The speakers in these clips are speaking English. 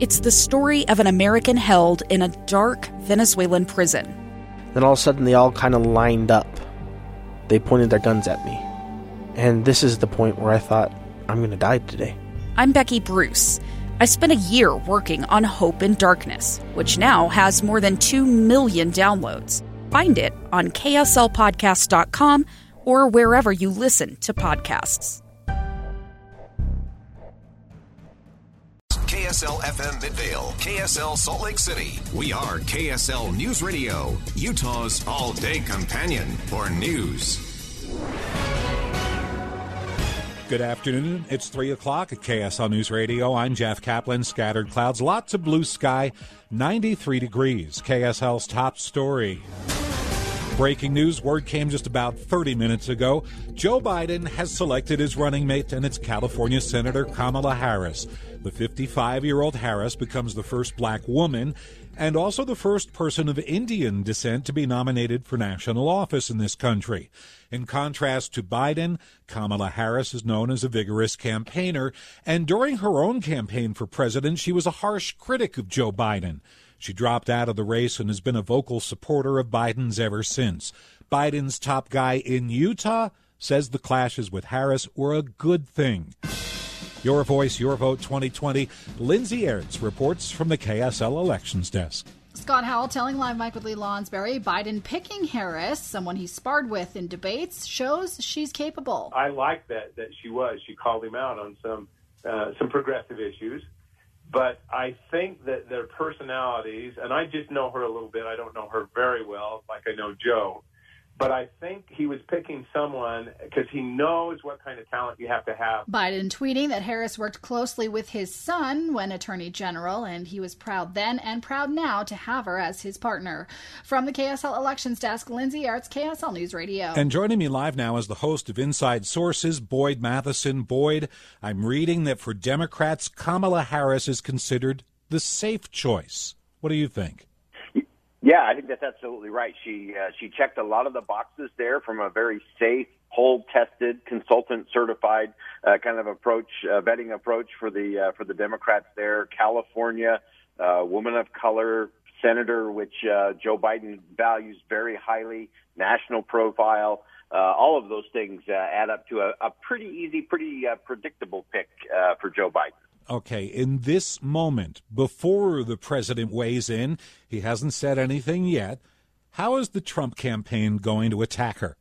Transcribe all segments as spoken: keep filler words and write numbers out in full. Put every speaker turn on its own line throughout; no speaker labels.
It's the story of an American held in a dark Venezuelan prison.
Then all of a sudden they all kind of lined up. They pointed their guns at me. And this is the point where I thought, I'm going to die today.
I'm Becky Bruce. I spent a year working on Hope in Darkness, which now has more than two million downloads. Find it on K S L podcast dot com or wherever you listen to podcasts.
K S L F M Midvale, K S L Salt Lake City. We are K S L News Radio, Utah's all-day companion for news.
Good afternoon. It's three o'clock at K S L News Radio. I'm Jeff Kaplan. Scattered clouds, lots of blue sky, ninety-three degrees. K S L's top story. Breaking news, word came just about thirty minutes ago. Joe Biden has selected his running mate, and it's California Senator Kamala Harris. The fifty-five-year-old Harris becomes the first black woman and also the first person of Indian descent to be nominated for national office in this country. In contrast to Biden, Kamala Harris is known as a vigorous campaigner, and during her own campaign for president, she was a harsh critic of Joe Biden. She dropped out of the race and has been a vocal supporter of Biden's ever since. Biden's top guy in Utah says the clashes with Harris were a good thing. Your Voice, Your Vote twenty twenty. Lindsay Aerts reports from the K S L Elections Desk.
Scott Howell telling Live Mike with Lee Lonsberry, Biden picking Harris, someone he sparred with in debates, shows she's capable.
I like that that she was. She called him out on some uh, some progressive issues. But I think that their personalities, and I just know her a little bit. I don't know her very well, like I know Joe. But I think he was picking someone because he knows what kind of talent you have to have.
Biden tweeting that Harris worked closely with his son when Attorney General, and he was proud then and proud now to have her as his partner. From the K S L Elections Desk, Lindsay Aerts, K S L News Radio.
And joining me live now is the host of Inside Sources, Boyd Matheson. Boyd, I'm reading that for Democrats, Kamala Harris is considered the safe choice. What do you think?
Yeah, I think that's absolutely right. She uh, she checked a lot of the boxes there from a very safe, hold-tested, consultant-certified uh, kind of approach, uh, vetting approach for the uh, for the Democrats there. California, uh, woman of color, senator, which uh, Joe Biden values very highly, national profile. Uh, all of those things uh, add up to a, a pretty easy, pretty uh, predictable pick uh, for Joe Biden.
Okay, in this moment, before the president weighs in, he hasn't said anything yet. How is the Trump campaign going to attack her?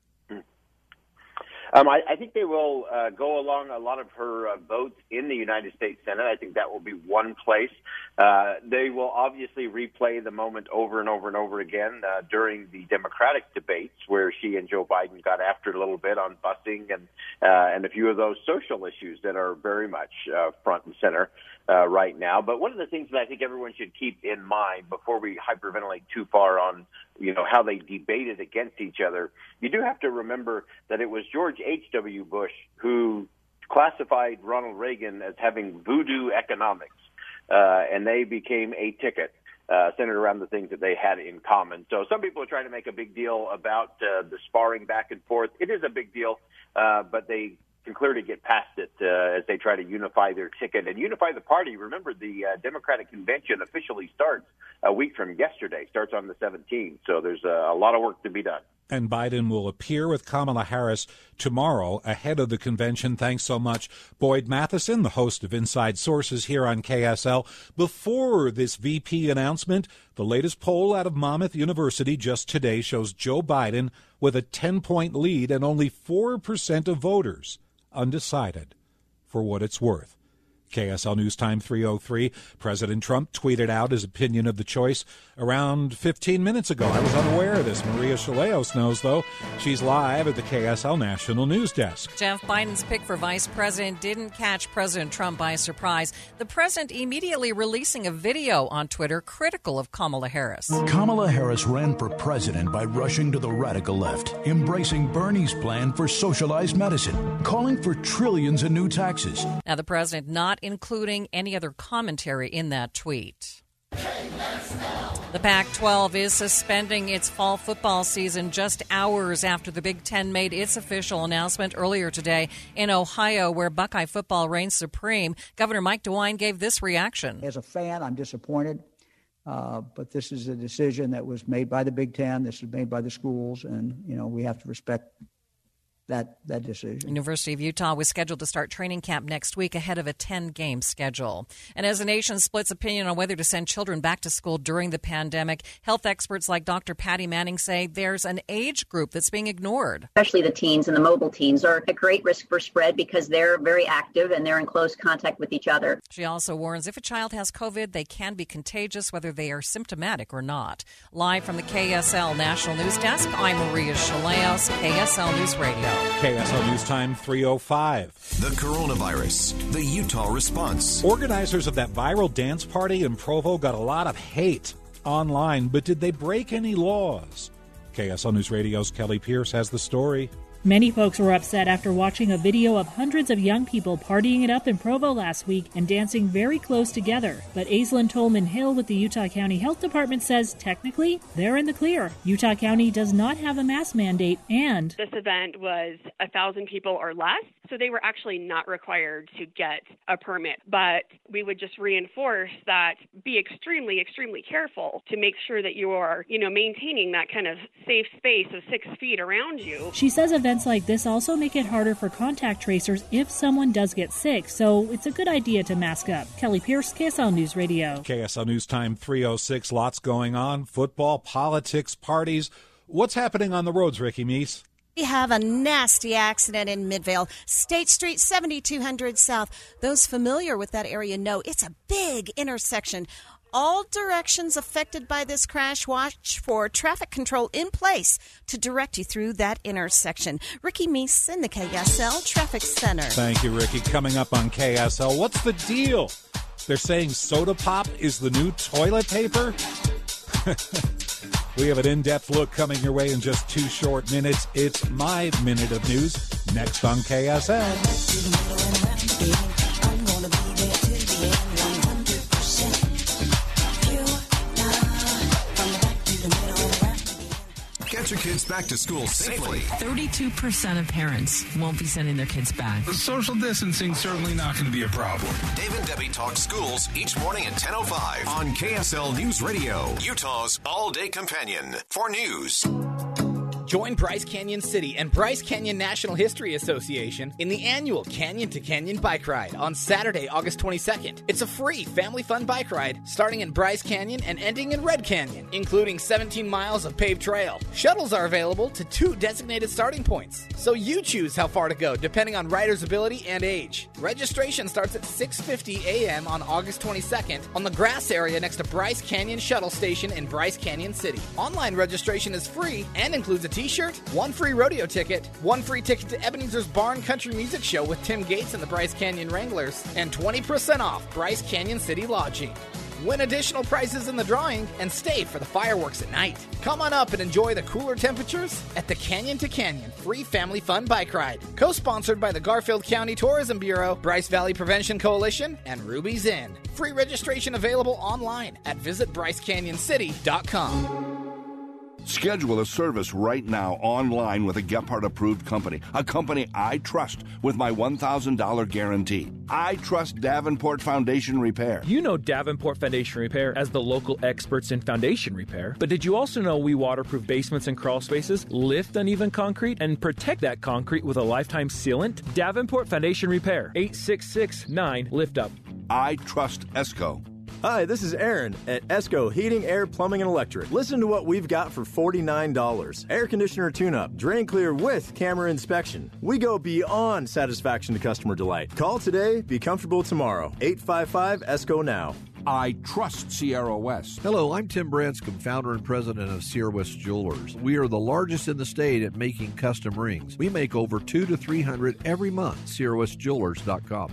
Um, I, I think they will uh, go along a lot of her uh, votes in the United States Senate. I think that will be one place. Uh, they will obviously replay the moment over and over and over again uh, during the Democratic debates where she and Joe Biden got after it a little bit on busing and uh, and a few of those social issues that are very much uh, front and center uh, right now. But one of the things that I think everyone should keep in mind before we hyperventilate too far on, you know, how they debated against each other, you do have to remember that it was George H W. Bush who classified Ronald Reagan as having voodoo economics, uh, and they became a ticket uh, centered around the things that they had in common. So some people are trying to make a big deal about uh, the sparring back and forth. It is a big deal, uh, but they can clearly get past it uh, as they try to unify their ticket and unify the party. Remember, the uh, Democratic convention officially starts a week from yesterday, starts on the seventeenth, so there's a, a lot of work to be done.
And Biden will appear with Kamala Harris tomorrow ahead of the convention. Thanks so much, Boyd Matheson, the host of Inside Sources here on K S L. Before this V P announcement, the latest poll out of Monmouth University just today shows Joe Biden with a ten-point lead and only four percent of voters undecided. For what it's worth. K S L News Time three oh three. President Trump tweeted out his opinion of the choice around fifteen minutes ago. I was unaware of this. Maria Chaleos knows, though. She's live at the K S L National News Desk.
Jeff, Biden's pick for vice president didn't catch President Trump by surprise. The president immediately releasing a video on Twitter critical of Kamala Harris.
Kamala Harris ran for president by rushing to the radical left, embracing Bernie's plan for socialized medicine, calling for trillions in new taxes.
Now, the president not including any other commentary in that tweet. The Pac twelve is suspending its fall football season just hours after the Big Ten made its official announcement earlier today. In Ohio, where Buckeye football reigns supreme, Governor Mike DeWine gave this reaction.
As a fan, I'm disappointed, uh, but this is a decision that was made by the Big Ten. This was made by the schools, and, you know, we have to respect that that decision.
University of Utah was scheduled to start training camp next week ahead of a ten-game schedule. And as the nation splits opinion on whether to send children back to school during the pandemic, health experts like Doctor Patty Manning say there's an age group that's being ignored.
Especially the teens and the mobile teens are at great risk for spread because they're very active and they're in close contact with each other.
She also warns if a child has COVID, they can be contagious whether they are symptomatic or not. Live from the K S L National News Desk, I'm Maria Chaleos, K S L News Radio.
K S L News Time three oh five.
The coronavirus, the Utah response.
Organizers of that viral dance party in Provo got a lot of hate online, but did they break any laws? K S L News Radio's Kelly Pierce has the story.
Many folks were upset after watching a video of hundreds of young people partying it up in Provo last week and dancing very close together. But Aislinn Tolman Hill with the Utah County Health Department says technically they're in the clear. Utah County does not have a mask mandate, and
this event was a thousand people or less, so they were actually not required to get a permit. But we would just reinforce that be extremely, extremely careful to make sure that you are, you know, maintaining that kind of safe space of six feet around you.
She says events like this also make it harder for contact tracers if someone does get sick, so it's a good idea to mask up. Kelly Pierce, K S L News Radio.
K S L News Time three oh six. Lots going on. Football, politics, parties. What's happening on the roads, Ricky Meese?
We have a nasty accident in Midvale, State Street seventy-two hundred South. Those familiar with that area know it's a big intersection. All directions affected by this crash, watch for traffic control in place to direct you through that intersection. Ricky Meese in the K S L Traffic Center.
Thank you, Ricky. Coming up on K S L, what's the deal? They're saying soda pop is the new toilet paper? We have an in-depth look coming your way in just two short minutes. It's My Minute of News, next on K S L.
Get your kids back to school safely.
thirty-two percent of parents won't be sending their kids back.
The social distancing certainly not going to be a problem.
Dave and Debbie talk schools each morning at ten oh five on K S L News Radio, Utah's all-day companion for news.
Join Bryce Canyon City and Bryce Canyon National History Association in the annual Canyon to Canyon Bike Ride on Saturday, August twenty-second. It's a free family fun bike ride starting in Bryce Canyon and ending in Red Canyon, including seventeen miles of paved trail. Shuttles are available to two designated starting points, so you choose how far to go depending on rider's ability and age. Registration starts at six fifty a.m. on August twenty-second on the grass area next to Bryce Canyon Shuttle Station in Bryce Canyon City. Online registration is free and includes a t-shirt, one free rodeo ticket, one free ticket to Ebenezer's Barn Country Music Show with Tim Gates and the Bryce Canyon Wranglers, and twenty percent off Bryce Canyon City Lodging. Win additional prizes in the drawing and stay for the fireworks at night. Come on up and enjoy the cooler temperatures at the Canyon to Canyon Free Family Fun Bike Ride. Co-sponsored by the Garfield County Tourism Bureau, Bryce Valley Prevention Coalition, and Ruby's Inn. Free registration available online at visit bryce canyon city dot com.
Schedule a service right now online with a Gephardt-approved company, a company I trust with my one thousand dollars guarantee. I trust Davenport Foundation Repair.
You know Davenport Foundation Repair as the local experts in foundation repair, but did you also know we waterproof basements and crawl spaces, lift uneven concrete, and protect that concrete with a lifetime sealant? Davenport Foundation Repair, eight six six nine, lift up.
I trust ESCO.
Hi, this is Aaron at ESCO Heating, Air, Plumbing, and Electric. Listen to what we've got for forty-nine dollars. Air conditioner tune-up, drain clear with camera inspection. We go beyond satisfaction to customer delight. Call today, be comfortable tomorrow. eight five five ESCO now.
I trust Sierra West.
Hello, I'm Tim Branscombe, founder and president of Sierra West Jewelers. We are the largest in the state at making custom rings. We make over two to three hundred every month. Sierra West Jewelers dot com.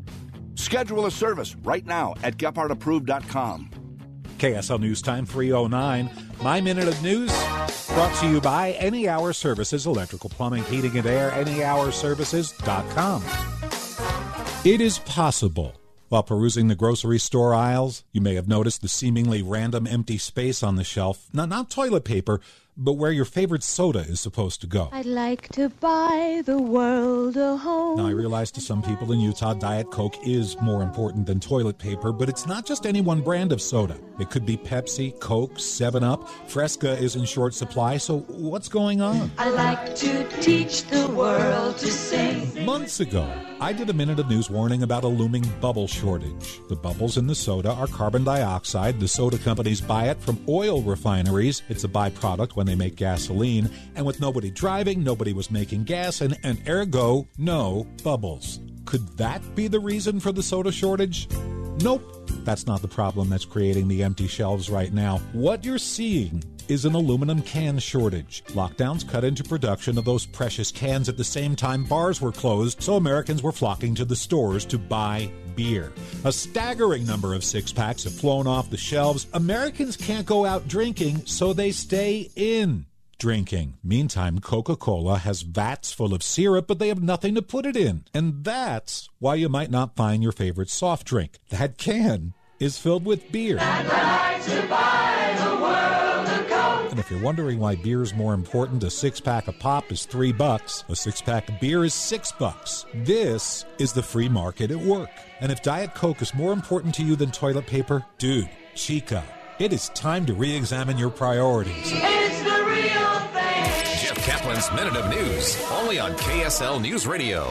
Schedule a service right now at Gephardt approved dot com.
K S L News Time three oh nine. My Minute of News brought to you by Any Hour Services, electrical, plumbing, heating, and air, any hour services dot com. It is possible While perusing the grocery store aisles, you may have noticed the seemingly random empty space on the shelf. Not, not toilet paper, but where your favorite soda is supposed to go.
I'd like to buy the world a home.
Now, I realize to some people in Utah, Diet Coke is more important than toilet paper, but it's not just any one brand of soda. It could be Pepsi, Coke, seven up. Fresca is in short supply, so what's going on?
I like to teach the world to sing.
Months ago, I did a Minute of News warning about a looming bubble shortage. The bubbles in the soda are carbon dioxide. The soda companies buy it from oil refineries. It's a byproduct when they make gasoline. And with nobody driving, nobody was making gas, and, and ergo, no bubbles. Could that be the reason for the soda shortage? Nope. That's not the problem that's creating the empty shelves right now. What you're seeing is an aluminum can shortage. Lockdowns cut into production of those precious cans at the same time bars were closed, so Americans were flocking to the stores to buy beer. A staggering number of six-packs have flown off the shelves. Americans can't go out drinking, so they stay in drinking. Meantime, Coca-Cola has vats full of syrup, but they have nothing to put it in. And that's why you might not find your favorite soft drink. That can is filled with beer.
I'd like to buy the world a Coke.
And if you're wondering why beer is more important, a six-pack of pop is three bucks. A six-pack of beer is six bucks. This is the free market at work. And if Diet Coke is more important to you than toilet paper, dude, chica, it is time to re-examine your priorities.
It's the real thing.
Jeff Kaplan's Minute of News, only on K S L News Radio.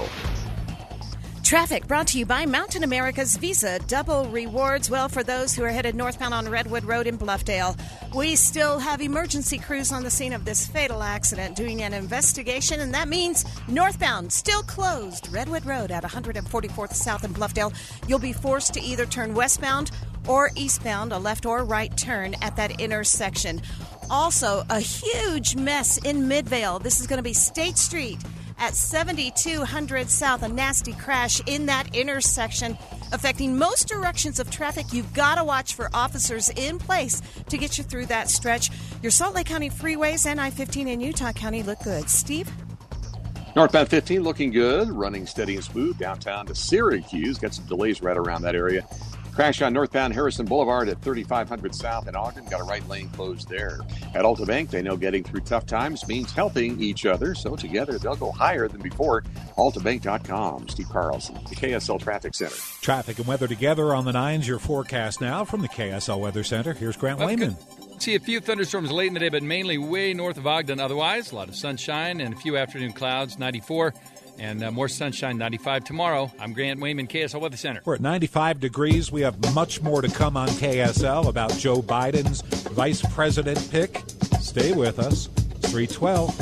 Traffic brought to you by Mountain America's Visa Double Rewards. Well, for those who are headed northbound on Redwood Road in Bluffdale, we still have emergency crews on the scene of this fatal accident doing an investigation, and that means northbound still closed. Redwood Road at one forty-fourth South in Bluffdale. You'll be forced to either turn westbound or eastbound, a left or right turn at that intersection. Also, a huge mess in Midvale. This is going to be State Street at seventy-two hundred South, a nasty crash in that intersection affecting most directions of traffic. You've got to watch for officers in place to get you through that stretch. Your Salt Lake County freeways and I fifteen in Utah County look good. Steve?
Northbound fifteen looking good, running steady and smooth downtown to Syracuse. Got some delays right around that area. Crash on northbound Harrison Boulevard at thirty-five hundred South in Ogden. Got a right lane closed there. At Alta Bank, they know getting through tough times means helping each other. So together, they'll go higher than before. alta bank dot com. Steve Carlson, the K S L Traffic Center.
Traffic and weather together on the nines. Your forecast now from the K S L Weather Center. Here's Grant
Well,
Wayman.
See a few thunderstorms late in the day, but mainly way north of Ogden. Otherwise, a lot of sunshine and a few afternoon clouds, ninety-four. And uh, more sunshine, ninety-five tomorrow. I'm Grant Wayman, K S L Weather Center.
We're at ninety-five degrees. We have much more to come on K S L about Joe Biden's vice president pick. Stay with us. It's three twelve.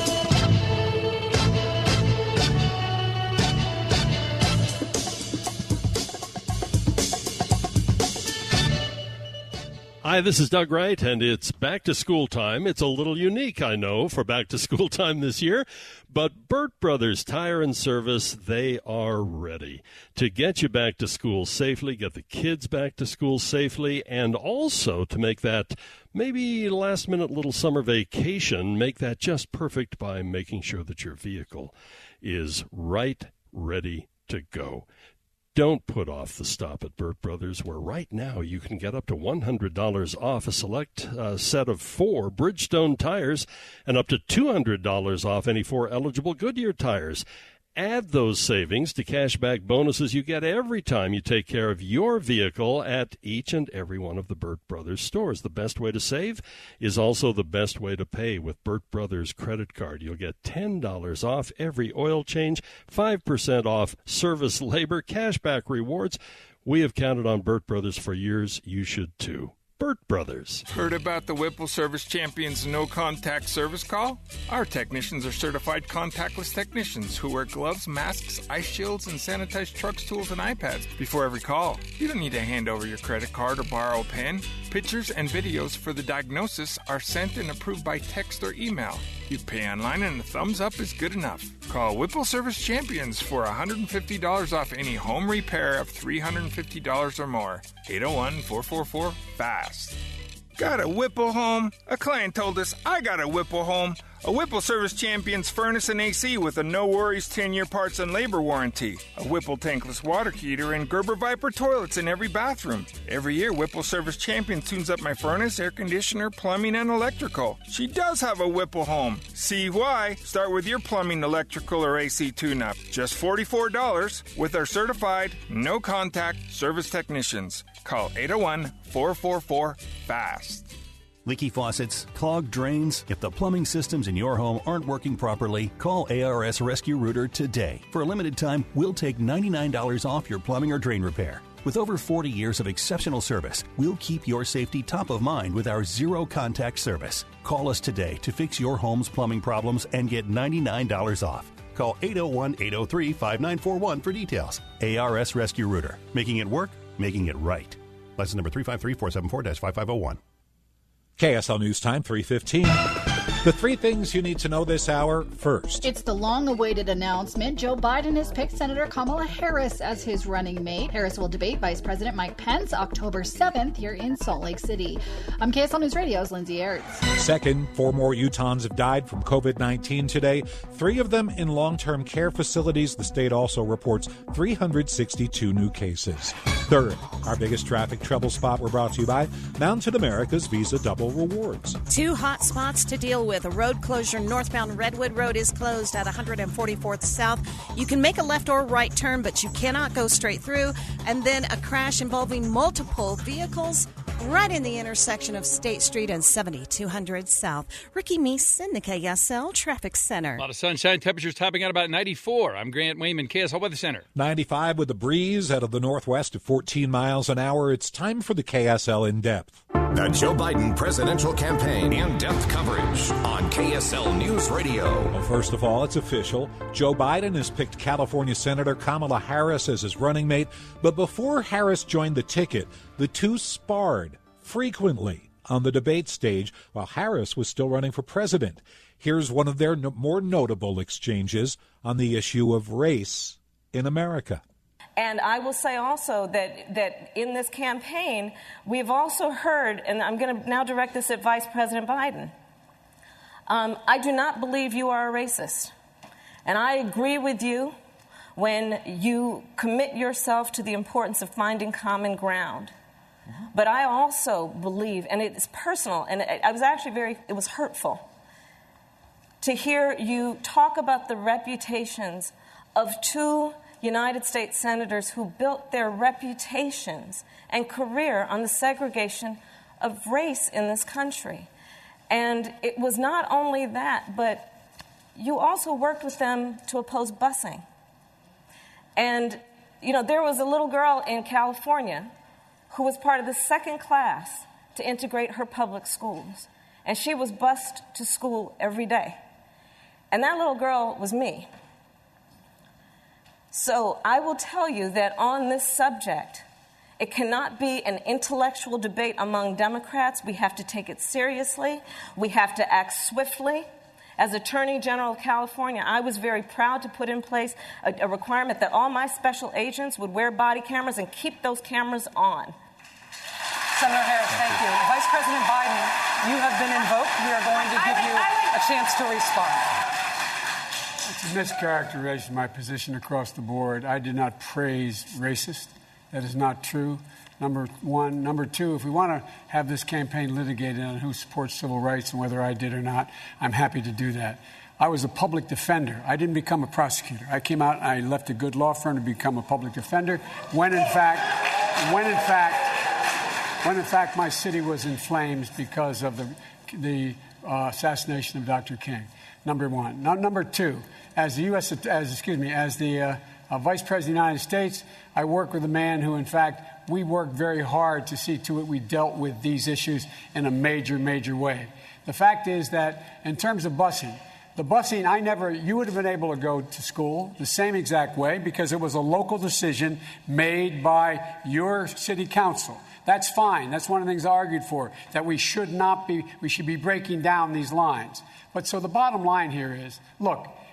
Hi, this is Doug Wright, and it's back to school time. It's a little unique, I know, for back to school time this year, but Burt Brothers Tire and Service, they are ready to get you back to school safely, get the kids back to school safely, and also to make that maybe last-minute little summer vacation, make that just perfect by making sure that your vehicle is right, ready to go. Don't put off the stop at Burt Brothers, where right now you can get up to one hundred dollars off a select uh, set of four Bridgestone tires and up to two hundred dollars off any four eligible Goodyear tires. Add those savings to cashback bonuses you get every time you take care of your vehicle at each and every one of the Burt Brothers stores. The best way to save is also the best way to pay with Burt Brothers credit card. You'll get ten dollars off every oil change, five percent off service labor, cashback rewards. We have counted on Burt Brothers for years. You should too. Burt Brothers.
Heard about the Whipple Service Champions no-contact service call? Our technicians are certified contactless technicians who wear gloves, masks, ice shields, and sanitize trucks, tools, and iPads before every call. You don't need to hand over your credit card or borrow a pen. Pictures and videos for the diagnosis are sent and approved by text or email. You pay online and a thumbs up is good enough. Call Whipple Service Champions for one hundred fifty dollars off any home repair of three hundred fifty dollars or more. eight oh one, four four four, FAST. Got a Whipple home? A client told us, I got a Whipple home. A Whipple Service Champions furnace and A C with a no-worries ten-year parts and labor warranty. A Whipple tankless water heater and Gerber Viper toilets in every bathroom. Every year, Whipple Service Champion tunes up my furnace, air conditioner, plumbing, and electrical. She does have a Whipple home. See why? Start with your plumbing, electrical, or A C tune-up. Just forty-four dollars with our certified, no-contact service technicians. Call eight oh one, four four four, FAST.
Leaky faucets, clogged drains. If the plumbing systems in your home aren't working properly, call A R S Rescue Rooter today. For a limited time, we'll take ninety-nine dollars off your plumbing or drain repair. With over forty years of exceptional service, we'll keep your safety top of mind with our zero-contact service. Call us today to fix your home's plumbing problems and get ninety-nine dollars off. Call eight oh one, eight oh three, five nine four one for details. A R S Rescue Rooter. Making it work, making it right. License number three five three, four seven four, five five oh one.
K S L News Time, three fifteen. The three things you need to know this hour first.
It's the long-awaited announcement. Joe Biden has picked Senator Kamala Harris as his running mate. Harris will debate Vice President Mike Pence October seventh here in Salt Lake City. I'm K S L News Radio's Lindsay Aerts.
Second, four more Utahns have died from covid nineteen today, three of them in long-term care facilities. The state also reports three hundred sixty-two new cases. Third, our biggest traffic trouble spot were brought to you by Mountain America's Visa Double Rewards.
Two hot spots to deal with. A road closure northbound Redwood Road is closed at one forty-fourth South. You can make a left or right turn, but you cannot go straight through. And then a crash involving multiple vehicles right in the intersection of State Street and seventy-two hundred South. Ricky Meese in the K S L Traffic Center.
A lot of sunshine, temperatures topping out about ninety-four. I'm Grant Wayman, K S L Weather Center.
ninety-five with a breeze out of the northwest at fourteen miles an hour. It's time for the K S L In Depth.
The Joe Biden presidential campaign in-depth coverage on K S L News Radio.
Well, first of all, it's official. Joe Biden has picked California Senator Kamala Harris as his running mate. But before Harris joined the ticket, the two sparred frequently on the debate stage while Harris was still running for president. Here's one of their no- more notable exchanges on the issue of race in America.
And I will say also that, that in this campaign, we've also heard, and I'm going to now direct this at Vice President Biden, um, I do not believe you are a racist. And I agree with you when you commit yourself to the importance of finding common ground. Mm-hmm. But I also believe, and it's personal, and it, I was actually very, it was hurtful to hear you talk about the reputations of two United States senators who built their reputations and career on the segregation of race in this country. And it was not only that, but you also worked with them to oppose busing. And, you know, there was a little girl in California who was part of the second class to integrate her public schools. And she was bused to school every day. And that little girl was me. So I will tell you that on this subject, it cannot be an intellectual debate among Democrats. We have to take it seriously. We have to act swiftly. As Attorney General of California, I was very proud to put in place a, a requirement that all my special agents would wear body cameras and keep those cameras on.
Senator Harris, thank you. Vice President Biden, you have been invoked. We are going to give you a chance to respond.
It's a mischaracterization of my position across the board. I did not praise racist. That is not true, number one. Number two, if we want to have this campaign litigated on who supports civil rights and whether I did or not, I'm happy to do that. I was a public defender. I didn't become a prosecutor. I came out and I left a good law firm to become a public defender when in fact, when in fact, when in fact my city was in flames because of the, the uh, assassination of Doctor King. Number one. Now, number two, as the U S, as excuse me, as the uh, uh, Vice President of the United States, I work with a man who, in fact, we worked very hard to see to it we dealt with these issues in a major, major way. The fact is that in terms of busing, the busing, I never, you would have been able to go to school the same exact way because it was a local decision made by your city council. That's fine. That's one of the things I argued for, that we should not be, we should be breaking down these lines. But so the bottom line here is, look,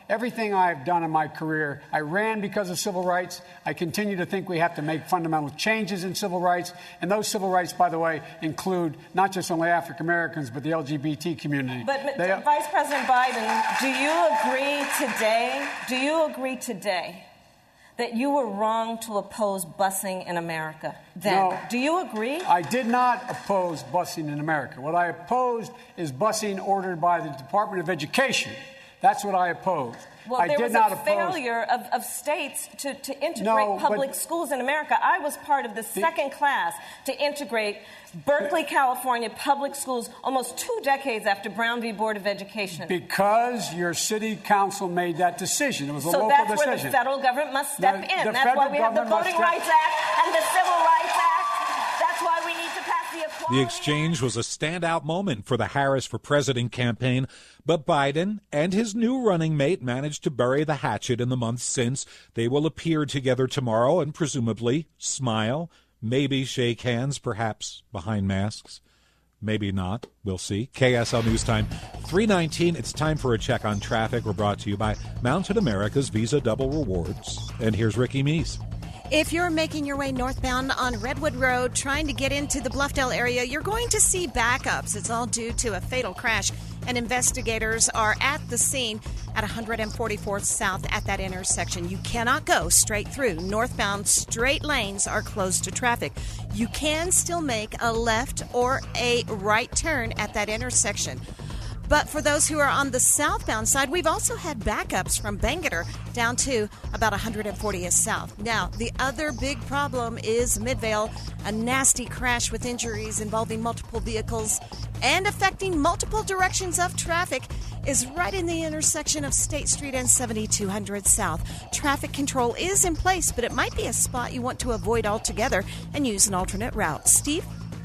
Everything I've done in my career, I ran because of civil rights. I continue to think we have to make fundamental changes in civil rights. And those civil rights, by the way, include not just only African Americans, but the L G B T community.
But,
they,
Vice President Biden, do you agree today, do you agree today that you were wrong to oppose busing in America then?
No,
do you agree?
I did not oppose busing in America. What I opposed is busing ordered by the Department of Education. That's what I opposed.
Well,
I
there
did
was
not
a
oppose...
failure of, of states to, to integrate
no,
public
but...
schools in America. I was part of the second class to integrate Berkeley, California public schools almost two decades after Brown v. Board of Education.
Because your city council made that decision. It was a
so
local
that's
decision.
where the federal government must step
the,
in.
the
That's why we have the Voting
step...
Rights Act and the Civil Rights Act. That's why we need to pass the Equality
The exchange was a standout moment for the Harris for President campaign, but Biden and his new running mate managed to bury the hatchet in the months since. They will appear together tomorrow and presumably smile, maybe shake hands, perhaps behind masks. Maybe not. We'll see. K S L News Time, three nineteen. It's time for a check on traffic. We're brought to you by Mountain America's Visa Double Rewards. And here's Ricky Meese.
If you're making your way northbound on Redwood Road, trying to get into the Bluffdale area, you're going to see backups. It's all due to a fatal crash, and investigators are at the scene at one forty-fourth South at that intersection. You cannot go straight through. Northbound straight lanes are closed to traffic. You can still make a left or a right turn at that intersection. But for those who are on the southbound side, we've also had backups from Bangerter down to about one fortieth South. Now, the other big problem is Midvale, a nasty crash with injuries involving multiple vehicles and affecting multiple directions of traffic is right in the intersection of State Street and seventy-two hundred South. Traffic control is in place, but it might be a spot you want to avoid altogether and use an alternate route. Steve?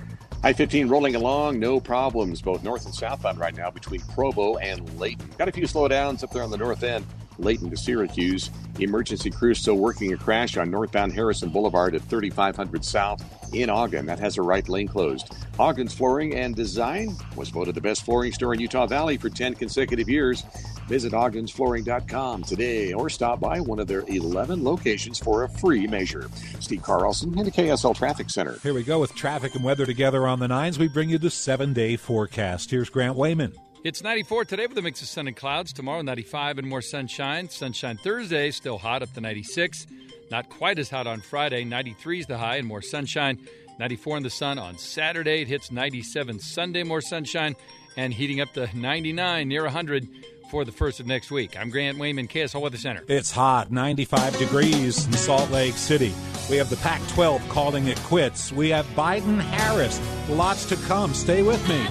I fifteen rolling along, no problems, both north and southbound right now between Provo and Layton. Got a few slowdowns up there on the north end, Layton to Syracuse. Emergency crew still working a crash on northbound Harrison Boulevard at thirty-five hundred South in Ogden. That has a right lane closed. Ogden's Flooring and Design was voted the best flooring store in Utah Valley for ten consecutive years. Visit ogdens flooring dot com today or stop by one of their eleven locations for a free measure. Steve Carlson in the K S L Traffic Center.
Here we go with traffic and weather together on the nines. We bring you the seven-day forecast. Here's Grant Wayman.
It's ninety-four today with a mix of sun and clouds. Tomorrow, ninety-five and more sunshine. Sunshine Thursday, still hot up to ninety-six. Not quite as hot on Friday. ninety-three is the high and more sunshine. ninety-four in the sun on Saturday. It hits ninety-seven Sunday, more sunshine. And heating up to ninety-nine, near one hundred for the first of next week. I'm Grant Wayman, K S L Weather Center.
It's hot, ninety-five degrees in Salt Lake City. We have the Pac twelve calling it quits. We have Biden-Harris. Lots to come. Stay with me.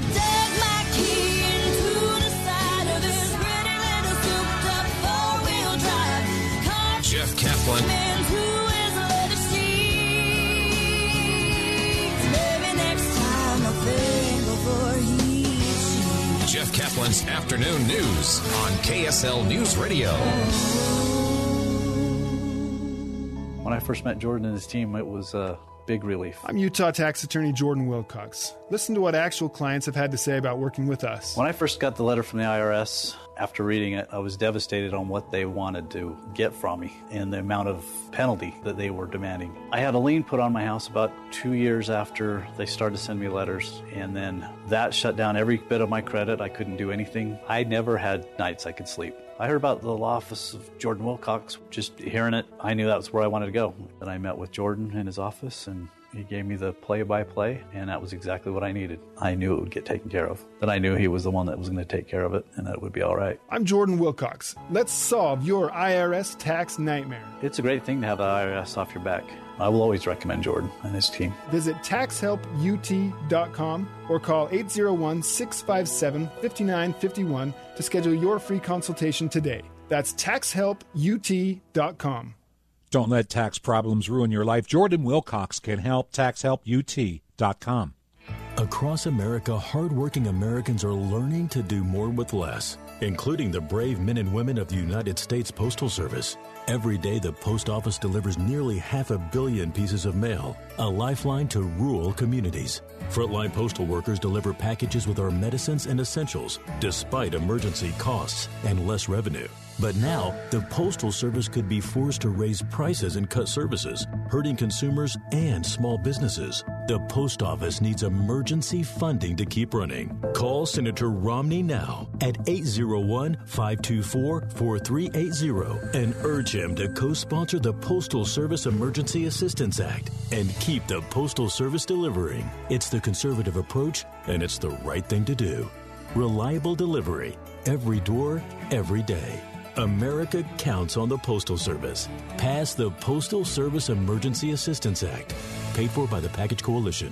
Jeff Kaplan. Jeff Kaplan's Afternoon News on K S L News Radio.
When I first met Jordan and his team, it was a big relief.
I'm Utah Tax Attorney Jordan Wilcox. Listen to what actual clients have had to say about working with us.
When I first got the letter from the I R S, after reading it, I was devastated on what they wanted to get from me and the amount of penalty that they were demanding. I had a lien put on my house about two years after they started to send me letters, and then that shut down every bit of my credit. I couldn't do anything. I never had nights I could sleep. I heard about the law office of Jordan Wilcox. Just hearing it, I knew that was where I wanted to go. Then I met with Jordan in his office, and he gave me the play-by-play, and that was exactly what I needed. I knew it would get taken care of. But I knew he was the one that was going to take care of it, and that it would be all right.
I'm Jordan Wilcox. Let's solve your I R S tax nightmare.
It's a great thing to have the I R S off your back. I will always recommend Jordan and his team.
Visit tax help U T dot com or call eight zero one, six five seven, five nine five one to schedule your free consultation today. That's tax help U T dot com.
Don't let tax problems ruin your life. Jordan Wilcox can help. tax help U T dot com.
Across America, hardworking Americans are learning to do more with less, including the brave men and women of the United States Postal Service. Every day, the post office delivers nearly half a billion pieces of mail, a lifeline to rural communities. Frontline postal workers deliver packages with our medicines and essentials, despite emergency costs and less revenue. But now, the Postal Service could be forced to raise prices and cut services, hurting consumers and small businesses. The Post Office needs emergency funding to keep running. Call Senator Romney now at eight zero one, five two four, four three eight zero and urge him to co-sponsor the Postal Service Emergency Assistance Act and keep the Postal Service delivering. It's the conservative approach, and it's the right thing to do. Reliable delivery, every door, every day. America counts on the Postal Service. Pass the Postal Service Emergency Assistance Act. Paid for by the Package Coalition.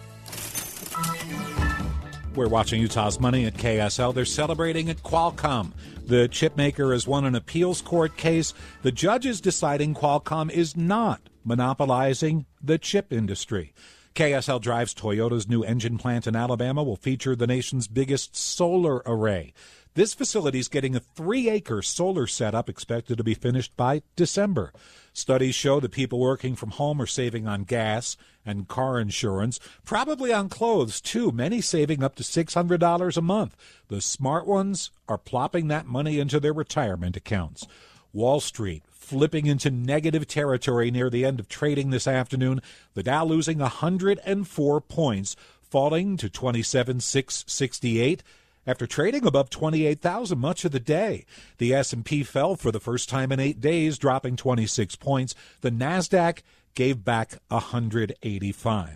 We're watching Utah's Money at K S L. They're celebrating at Qualcomm. The chip maker has won an appeals court case. The judge is deciding Qualcomm is not monopolizing the chip industry. K S L Drive's Toyota's new engine plant in Alabama will feature the nation's biggest solar array. This facility is getting a three-acre solar setup expected to be finished by December. Studies show that people working from home are saving on gas and car insurance, probably on clothes, too, many saving up to six hundred dollars a month. The smart ones are plopping that money into their retirement accounts. Wall Street flipping into negative territory near the end of trading this afternoon. The Dow losing one hundred four points, falling to twenty-seven thousand six hundred sixty-eight. After trading above twenty-eight thousand much of the day. The S and P fell for the first time in eight days, dropping twenty-six points. The NASDAQ gave back one hundred eighty-five.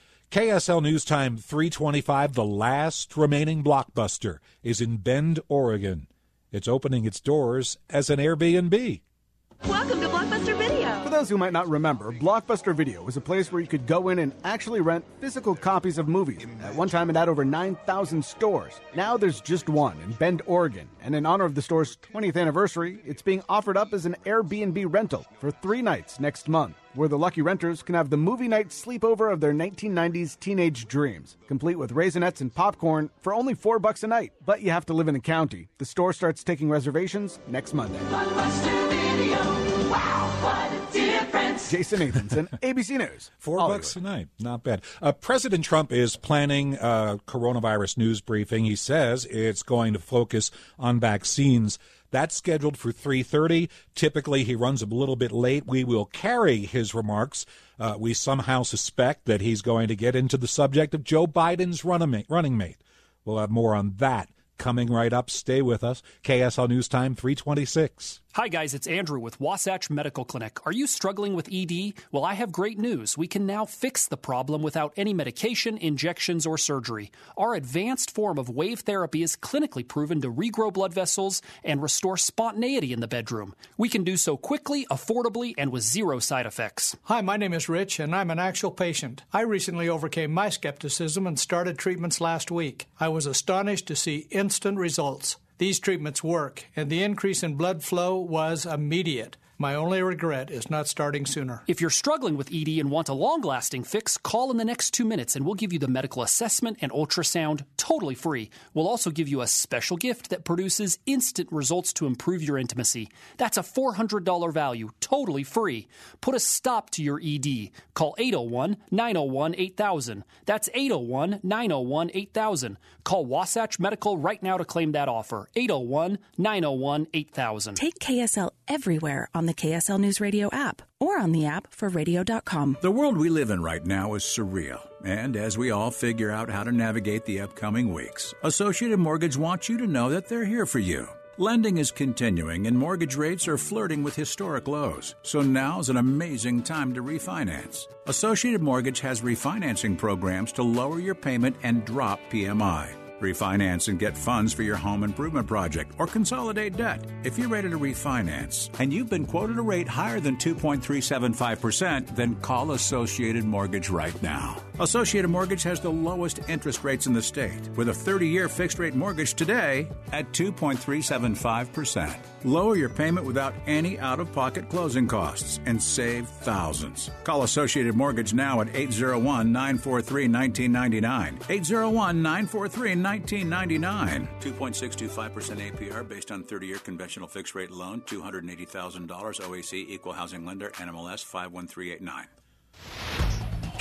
K S L News Time three twenty-five, the last remaining Blockbuster is in Bend, Oregon. It's opening its doors as an Airbnb.
Welcome to Blockbuster Video.
For those who might not remember, Blockbuster Video was a place where you could go in and actually rent physical copies of movies. At one time, it had over nine thousand stores. Now there's just one in Bend, Oregon. And in honor of the store's twentieth anniversary, it's being offered up as an Airbnb rental for three nights next month, where the lucky renters can have the movie night sleepover of their nineteen nineties teenage dreams, complete with Raisinets and popcorn for only four bucks a night. But you have to live in the county. The store starts taking reservations next Monday.
Blockbuster Video. Wow, what a difference.
Jason Nathanson, A B C News.
Four
Hollywood.
bucks a night. Not bad. Uh, President Trump is planning a coronavirus news briefing. He says it's going to focus on vaccines. That's scheduled for three thirty. Typically, he runs a little bit late. We will carry his remarks. Uh, we somehow suspect that he's going to get into the subject of Joe Biden's running mate. We'll have more on that coming right up. Stay with us. K S L News Time three twenty-six.
Hi guys, it's Andrew with Wasatch Medical Clinic. Are you struggling with E D? Well, I have great news. We can now fix the problem without any medication, injections, or surgery. Our advanced form of wave therapy is clinically proven to regrow blood vessels and restore spontaneity in the bedroom. We can do so quickly, affordably, and with zero side effects.
Hi, my name is Rich, and I'm an actual patient. I recently overcame my skepticism and started treatments last week. I was astonished to see instant results. These treatments work, and the increase in blood flow was immediate. My only regret is not starting sooner.
If you're struggling with E D and want a long-lasting fix, call in the next two minutes and we'll give you the medical assessment and ultrasound totally free. We'll also give you a special gift that produces instant results to improve your intimacy. That's a four hundred dollars value, totally free. Put a stop to your E D. Call eight oh one, nine oh one, eight thousand. That's eight oh one, nine oh one, eight thousand. Call Wasatch Medical right now to claim that offer. eight oh one, nine oh one, eight thousand.
Take K S L everywhere on the K S L News Radio app or on the app for radio dot com.
The world we live in right now is surreal. And as we all figure out how to navigate the upcoming weeks, Associated Mortgage wants you to know that they're here for you. Lending is continuing and mortgage rates are flirting with historic lows. So now's an amazing time to refinance. Associated Mortgage has refinancing programs to lower your payment and drop P M I. Refinance and get funds for your home improvement project or consolidate debt. If you're ready to refinance and you've been quoted a rate higher than two point three seven five percent, then call Associated Mortgage right now. Associated Mortgage has the lowest interest rates in the state with a thirty-year fixed-rate mortgage today at two point three seven five percent. Lower your payment without any out-of-pocket closing costs and save thousands. Call Associated Mortgage now at eight oh one, nine four three, one nine nine nine. eight oh one, nine four three, one nine nine nine. two point six two five percent A P R based on thirty-year conventional fixed-rate loan, two hundred eighty thousand dollars O A C, Equal Housing Lender, N M L S five one three eight nine.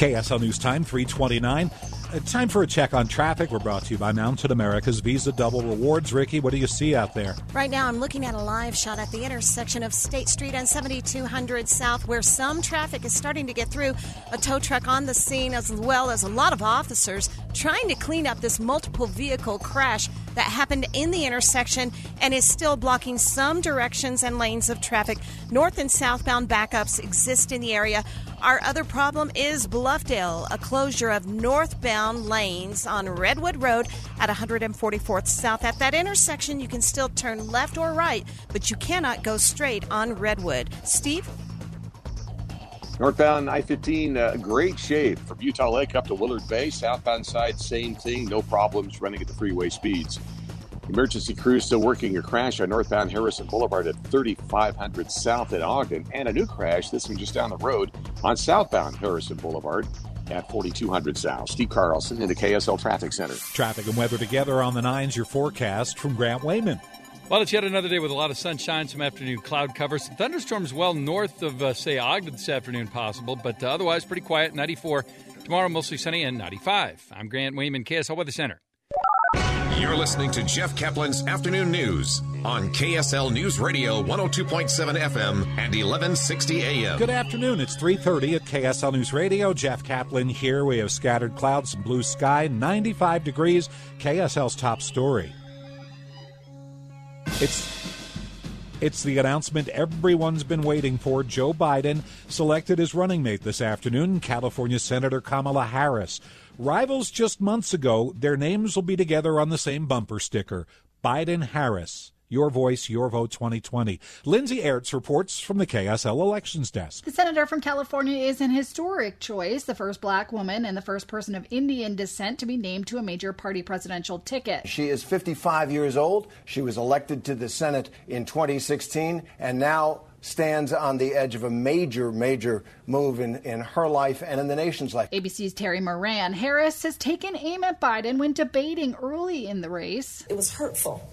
K S L News Time, three twenty-nine. Uh, time for a check on traffic. We're brought to you by Mountain America's Visa Double Rewards. Ricky, what do you see out there?
Right now, I'm looking at a live shot at the intersection of State Street and seventy-two hundred South, where some traffic is starting to get through. A tow truck on the scene, as well as a lot of officers trying to clean up this multiple vehicle crash that happened in the intersection and is still blocking some directions and lanes of traffic. North and southbound backups exist in the area. Our other problem is Bluffdale, a closure of northbound lanes on Redwood Road at one hundred forty-fourth South. At that intersection, you can still turn left or right, but you cannot go straight on Redwood. Steve?
Northbound I fifteen, uh, great shape from Utah Lake up to Willard Bay. Southbound side, same thing. No problems running at the freeway speeds. Emergency crews still working a crash on northbound Harrison Boulevard at thirty-five hundred South in Ogden. And a new crash, this one just down the road, on southbound Harrison Boulevard at forty-two hundred South. Steve Carlson in the K S L Traffic Center.
Traffic and weather together on the nines, your forecast from Grant Wayman.
Well, it's yet another day with a lot of sunshine, some afternoon cloud cover. Some thunderstorms well north of, uh, say, Ogden this afternoon possible, but uh, otherwise pretty quiet, ninety-four. Tomorrow, mostly sunny, and ninety-five. I'm Grant Wayman, K S L Weather Center.
You're listening to Jeff Kaplan's Afternoon News on K S L News Radio, one oh two point seven F M and eleven sixty A M.
Good afternoon. It's three thirty at K S L News Radio. Jeff Kaplan here. We have scattered clouds, some blue sky, ninety-five degrees. K S L's top story. It's it's the announcement everyone's been waiting for. Joe Biden selected as running mate this afternoon, California Senator Kamala Harris. Rivals just months ago, their names will be together on the same bumper sticker. Biden-Harris. Your voice, your vote twenty twenty. Lindsay Aerts reports from the K S L Elections Desk.
The senator from California is an historic choice, the first black woman and the first person of Indian descent to be named to a major party presidential ticket.
She is fifty-five years old. She was elected to the Senate in twenty sixteen and now stands on the edge of a major, major move in, in her life and in the nation's life.
A B C's Terry Moran. Harris has taken aim at Biden when debating early in the race.
It was hurtful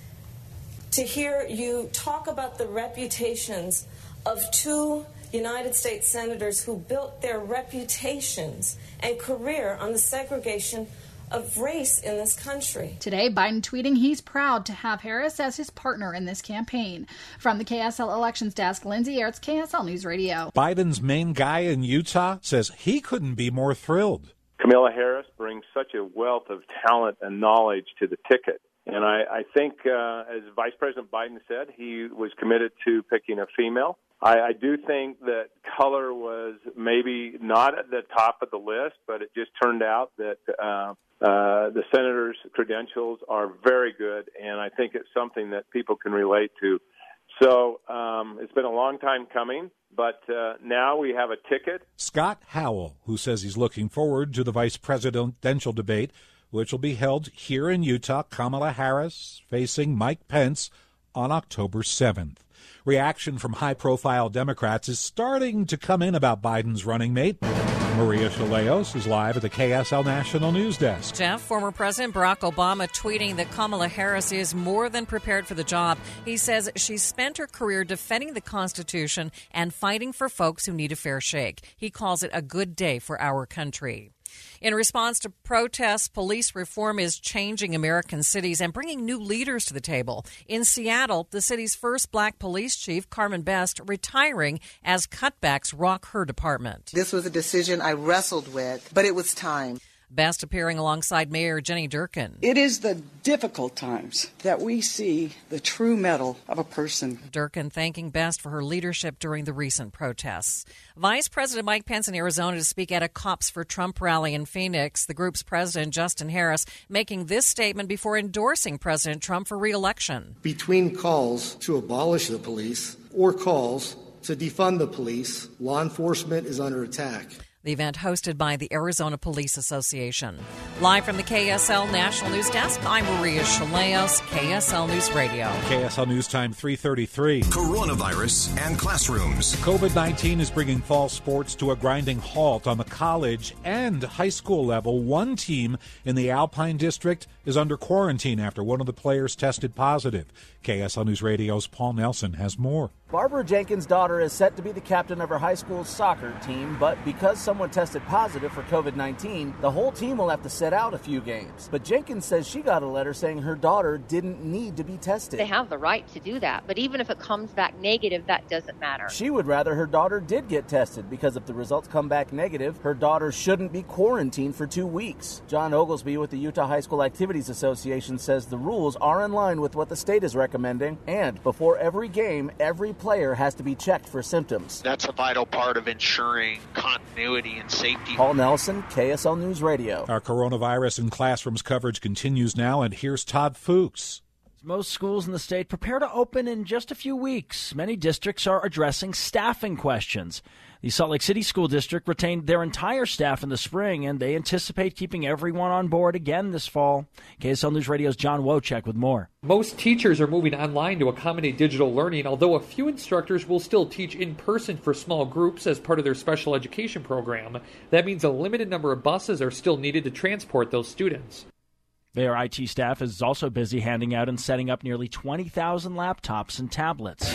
to hear you talk about the reputations of two United States senators who built their reputations and career on the segregation of race in this country.
Today, Biden tweeting he's proud to have Harris as his partner in this campaign. From the K S L Elections Desk, Lindsay Aerts, K S L News Radio.
Biden's main guy in Utah says he couldn't be more thrilled.
Kamala Harris brings such a wealth of talent and knowledge to the ticket. And I, I think, uh, as Vice President Biden said, he was committed to picking a female. I, I do think that color was maybe not at the top of the list, but it just turned out that uh, uh, the senator's credentials are very good, and I think it's something that people can relate to. So um, it's been a long time coming, but uh, now we have a ticket.
Scott Howell, who says he's looking forward to the vice presidential debate, which will be held here in Utah. Kamala Harris facing Mike Pence on October seventh. Reaction from high-profile Democrats is starting to come in about Biden's running mate. Maria Chaleos is live at the K S L National News Desk.
Jeff, former President Barack Obama tweeting that Kamala Harris is more than prepared for the job. He says she's spent her career defending the Constitution and fighting for folks who need a fair shake. He calls it a good day for our country. In response to protests, police reform is changing American cities and bringing new leaders to the table. In Seattle, the city's first black police chief, Carmen Best, retiring as cutbacks rock her department.
This was a decision I wrestled with, but it was time.
Best appearing alongside Mayor Jenny Durkin.
It is the difficult times that we see the true mettle of a person.
Durkin thanking Best for her leadership during the recent protests. Vice President Mike Pence in Arizona to speak at a Cops for Trump rally in Phoenix. The group's president, Justin Harris, making this statement before endorsing President Trump for re-election.
Between calls to abolish the police or calls to defund the police, law enforcement is under attack.
The event hosted by the Arizona Police Association. Live from the K S L National News Desk, I'm Maria Chaleos, K S L News Radio.
K S L News Time, three thirty-three.
Coronavirus and classrooms.
COVID nineteen is bringing fall sports to a grinding halt on the college and high school level. One team in the Alpine District is under quarantine after one of the players tested positive. K S L News Radio's Paul Nelson has more.
Barbara Jenkins' daughter is set to be the captain of her high school soccer team, but because some
someone tested positive for covid nineteen, the whole team will have to sit out a few games. But Jenkins says she got a letter saying her daughter didn't need to be tested.
They have the right to do that, but even if it comes back negative, that doesn't matter.
She would rather her daughter did get tested, because if the results come back negative, her daughter shouldn't be quarantined for two weeks. John Oglesby with the Utah High School Activities Association says the rules are in line with what the state is recommending, and before every game, every player has to be checked for symptoms.
That's a vital part of ensuring continuity and safety.
Paul Nelson, K S L News Radio.
Our coronavirus in classrooms coverage continues now, and here's Todd Fuchs.
Most schools in the state prepare to open in just a few weeks. Many districts are addressing staffing questions. The Salt Lake City School District retained their entire staff in the spring, and they anticipate keeping everyone on board again this fall. K S L News Radio's John Wojcik with more.
Most teachers are moving online to accommodate digital learning, although a few instructors will still teach in person for small groups as part of their special education program. That means a limited number of buses are still needed to transport those students.
Their I T staff is also busy handing out and setting up nearly twenty thousand laptops and tablets.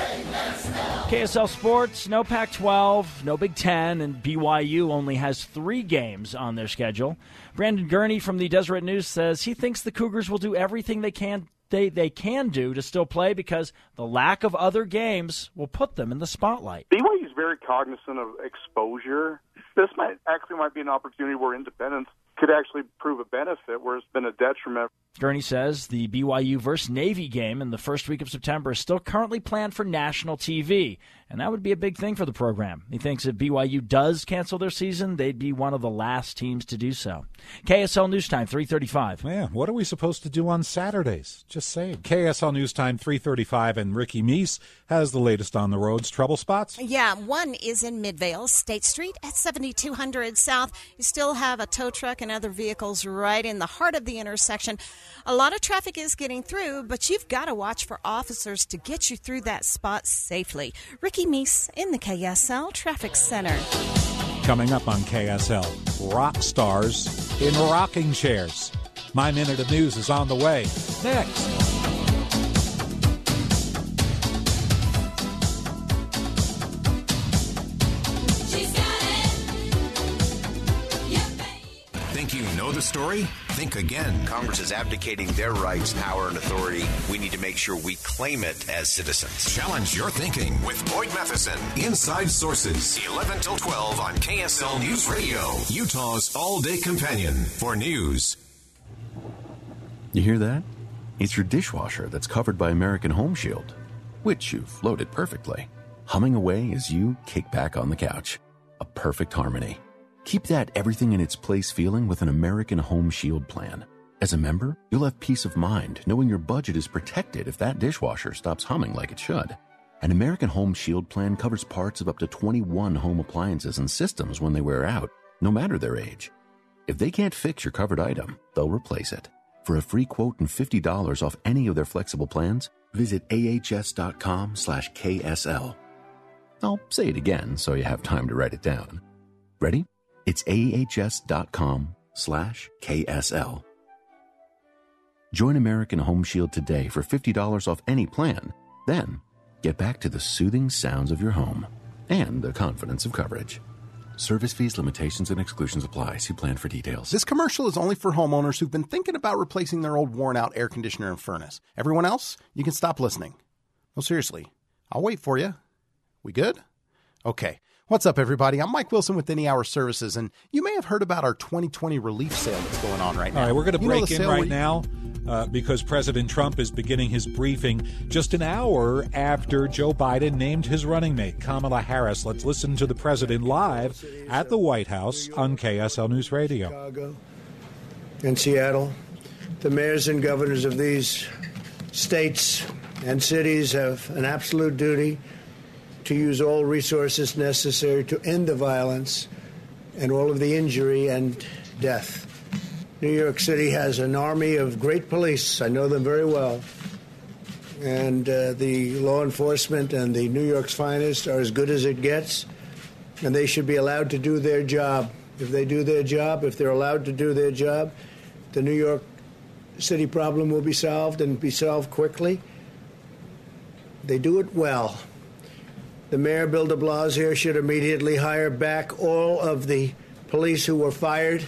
K S L Sports, no Pac twelve, no Big Ten, and B Y U only has three games on their schedule. Brandon Gurney from the Deseret News says he thinks the Cougars will do everything they can they, they can do to still play because the lack of other games will put them in the spotlight.
B Y U is very cognizant of exposure. This might actually might be an opportunity where independence could actually prove a benefit, where it's been a detriment.
Gurney says the B Y U versus Navy game in the first week of September is still currently planned for national T V, and that would be a big thing for the program. He thinks if B Y U does cancel their season, they'd be one of the last teams to do so. K S L News Time, three thirty-five.
Man, what are we supposed to do on Saturdays? Just saying. K S L News Time, three thirty-five, and Ricky Meese has the latest on the roads. Trouble spots?
Yeah, one is in Midvale, State Street at seventy-two hundred South. You still have a tow truck and other vehicles right in the heart of the intersection. A lot of traffic is getting through, but you've got to watch for officers to get you through that spot safely. Ricky Meese in the K S L Traffic Center.
Coming up on K S L, rock stars in rocking chairs. My Minute of News is on the way. Next.
Think you know the story? Think again.
Congress is abdicating their rights, power, and authority. We need to make sure we claim it as citizens.
Challenge your thinking with Boyd Matheson. Inside Sources, eleven till twelve on K S L News Radio, Utah's all-day companion for news.
You hear that? It's your dishwasher that's covered by American Home Shield, which you've loaded perfectly, humming away as you kick back on the couch. A perfect harmony. Keep that everything in its place feeling with an American Home Shield plan. As a member, you'll have peace of mind knowing your budget is protected if that dishwasher stops humming like it should. An American Home Shield plan covers parts of up to twenty-one home appliances and systems when they wear out, no matter their age. If they can't fix your covered item, they'll replace it. For a free quote and fifty dollars off any of their flexible plans, visit ahs.com slash KSL. I'll say it again so you have time to write it down. Ready? It's ahs.com slash KSL. Join American Home Shield today for fifty dollars off any plan. Then, get back to the soothing sounds of your home and the confidence of coverage. Service fees, limitations, and exclusions apply. See plan for details.
This commercial is only for homeowners who've been thinking about replacing their old worn-out air conditioner and furnace. Everyone else, you can stop listening. No, seriously. I'll wait for you. We good? Okay. What's up, everybody? I'm Mike Wilson with Any Hour Services, and you may have heard about our twenty twenty relief sale that's going on right now.
All right, we're going to
You
break
know
in right
we...
now uh, because President Trump is beginning his briefing just an hour after Joe Biden named his running mate, Kamala Harris. Let's listen to the president live at the White House on K S L News Radio.
Chicago and Seattle. The mayors and governors of these states and cities have an absolute duty to use all resources necessary to end the violence and all of the injury and death. New York City has an army of great police. I know them very well. And uh, the law enforcement and the New York's finest are as good as it gets, and they should be allowed to do their job. If they do their job, if they're allowed to do their job, the New York City problem will be solved and be solved quickly. They do it well. The mayor, Bill de Blasio, should immediately hire back all of the police who were fired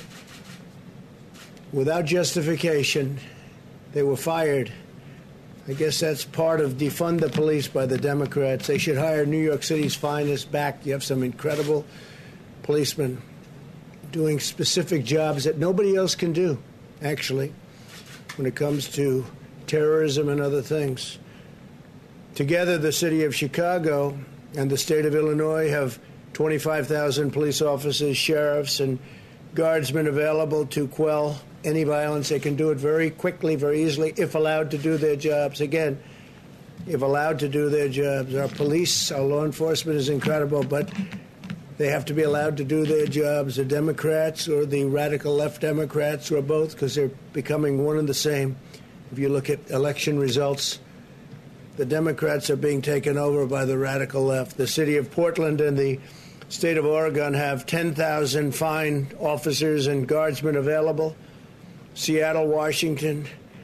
without justification. They were fired. I guess that's part of defund the police by the Democrats. They should hire New York City's finest back. You have some incredible policemen doing specific jobs that nobody else can do, actually, when it comes to terrorism and other things. Together, the city of Chicago and the state of Illinois have twenty-five thousand police officers, sheriffs, and guardsmen available to quell any violence. They can do it very quickly, very easily, if allowed to do their jobs. Again, if allowed to do their jobs. Our police, our law enforcement is incredible, but they have to be allowed to do their jobs. The Democrats or the radical left Democrats, or both, because they're becoming one and the same. If you look at election results, the Democrats are being taken over by the radical left. The city of Portland and the state of Oregon have ten thousand fine officers and guardsmen available. Seattle, Washington,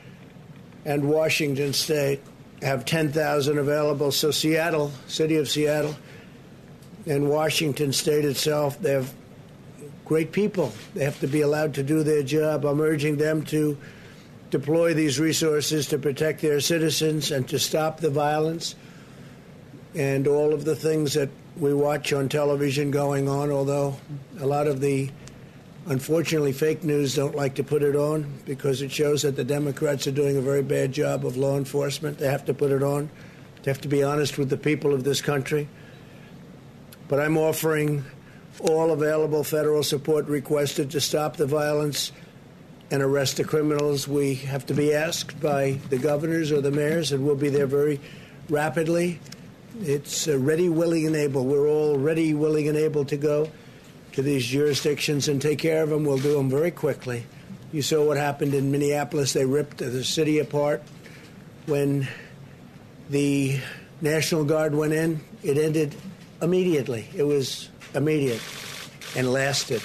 and Washington State have ten thousand available. So Seattle, city of Seattle, and Washington State itself, they have great people. They have to be allowed to do their job. I'm urging them to deploy these resources to protect their citizens and to stop the violence and all of the things that we watch on television going on, although a lot of the, unfortunately, fake news don't like to put it on because it shows that the Democrats are doing a very bad job of law enforcement. They have to put it on. They have to be honest with the people of this country. But I'm offering all available federal support requested to stop the violence and arrest the criminals. We have to be asked by the governors or the mayors, and we'll be there very rapidly. It's uh, ready, willing, and able. We're all ready, willing, and able to go to these jurisdictions and take care of them. We'll do them very quickly. You saw what happened in Minneapolis. They ripped the city apart. When the National Guard went in, it ended immediately. It was immediate and lasted.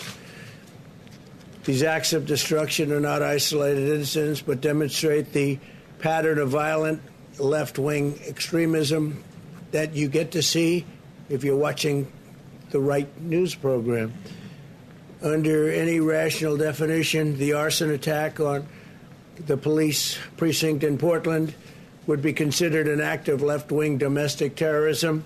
These acts of destruction are not isolated incidents, but demonstrate the pattern of violent left-wing extremism that you get to see if you're watching the right news program. Under any rational definition, the arson attack on the police precinct in Portland would be considered an act of left-wing domestic terrorism.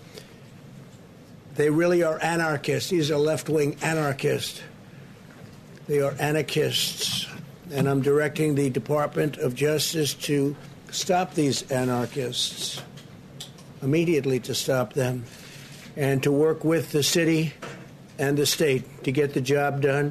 They really are anarchists. These are left-wing anarchists. They are anarchists. And I'm directing the Department of Justice to stop these anarchists, immediately to stop them, and to work with the city and the state to get the job done.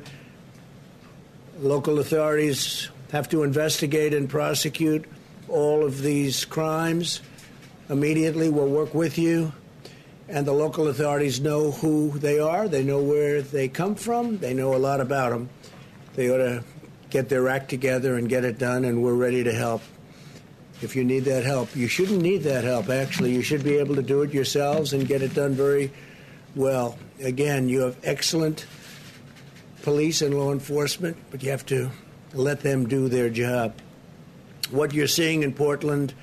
Local authorities have to investigate and prosecute all of these crimes immediately. We'll work with you. And the local authorities know who they are. They know where they come from. They know a lot about them. They ought to get their act together and get it done, and we're ready to help. If you need that help, you shouldn't need that help, actually. You should be able to do it yourselves and get it done very well. Again, you have excellent police and law enforcement, but you have to let them do their job. What you're seeing in Portland,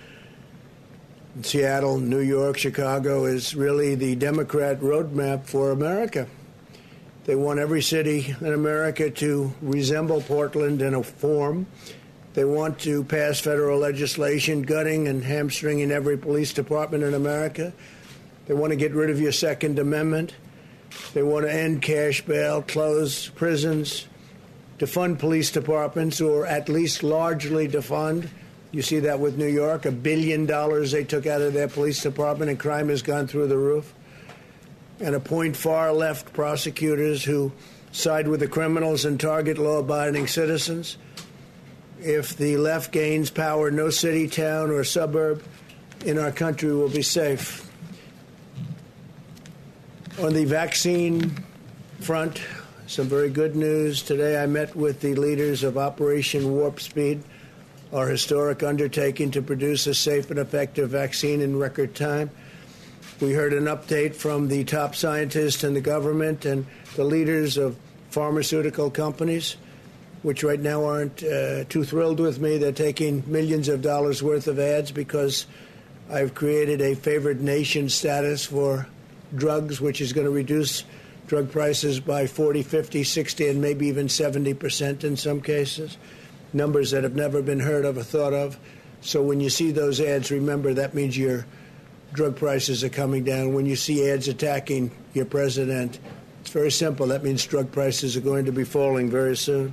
Seattle, New York, Chicago is really the Democrat roadmap for America. They want every city in America to resemble Portland in a form. They want to pass federal legislation gutting and hamstringing every police department in America. They want to get rid of your Second Amendment. They want to end cash bail, close prisons, defund police departments, or at least largely defund. You see that with New York, a billion dollars they took out of their police department, and crime has gone through the roof. And appoint far-left prosecutors who side with the criminals and target law-abiding citizens. If the left gains power, no city, town, or suburb in our country will be safe. On the vaccine front, some very good news. Today I met with the leaders of Operation Warp Speed, our historic undertaking to produce a safe and effective vaccine in record time. We heard an update from the top scientists in the government and the leaders of pharmaceutical companies, which right now aren't uh, too thrilled with me. They're taking millions of dollars worth of ads because I've created a favored nation status for drugs, which is going to reduce drug prices by forty, fifty, sixty, and maybe even seventy percent in some cases, numbers that have never been heard of or thought of. So when you see those ads, remember that means your drug prices are coming down. When you see ads attacking your president, it's very simple. That means drug prices are going to be falling very soon.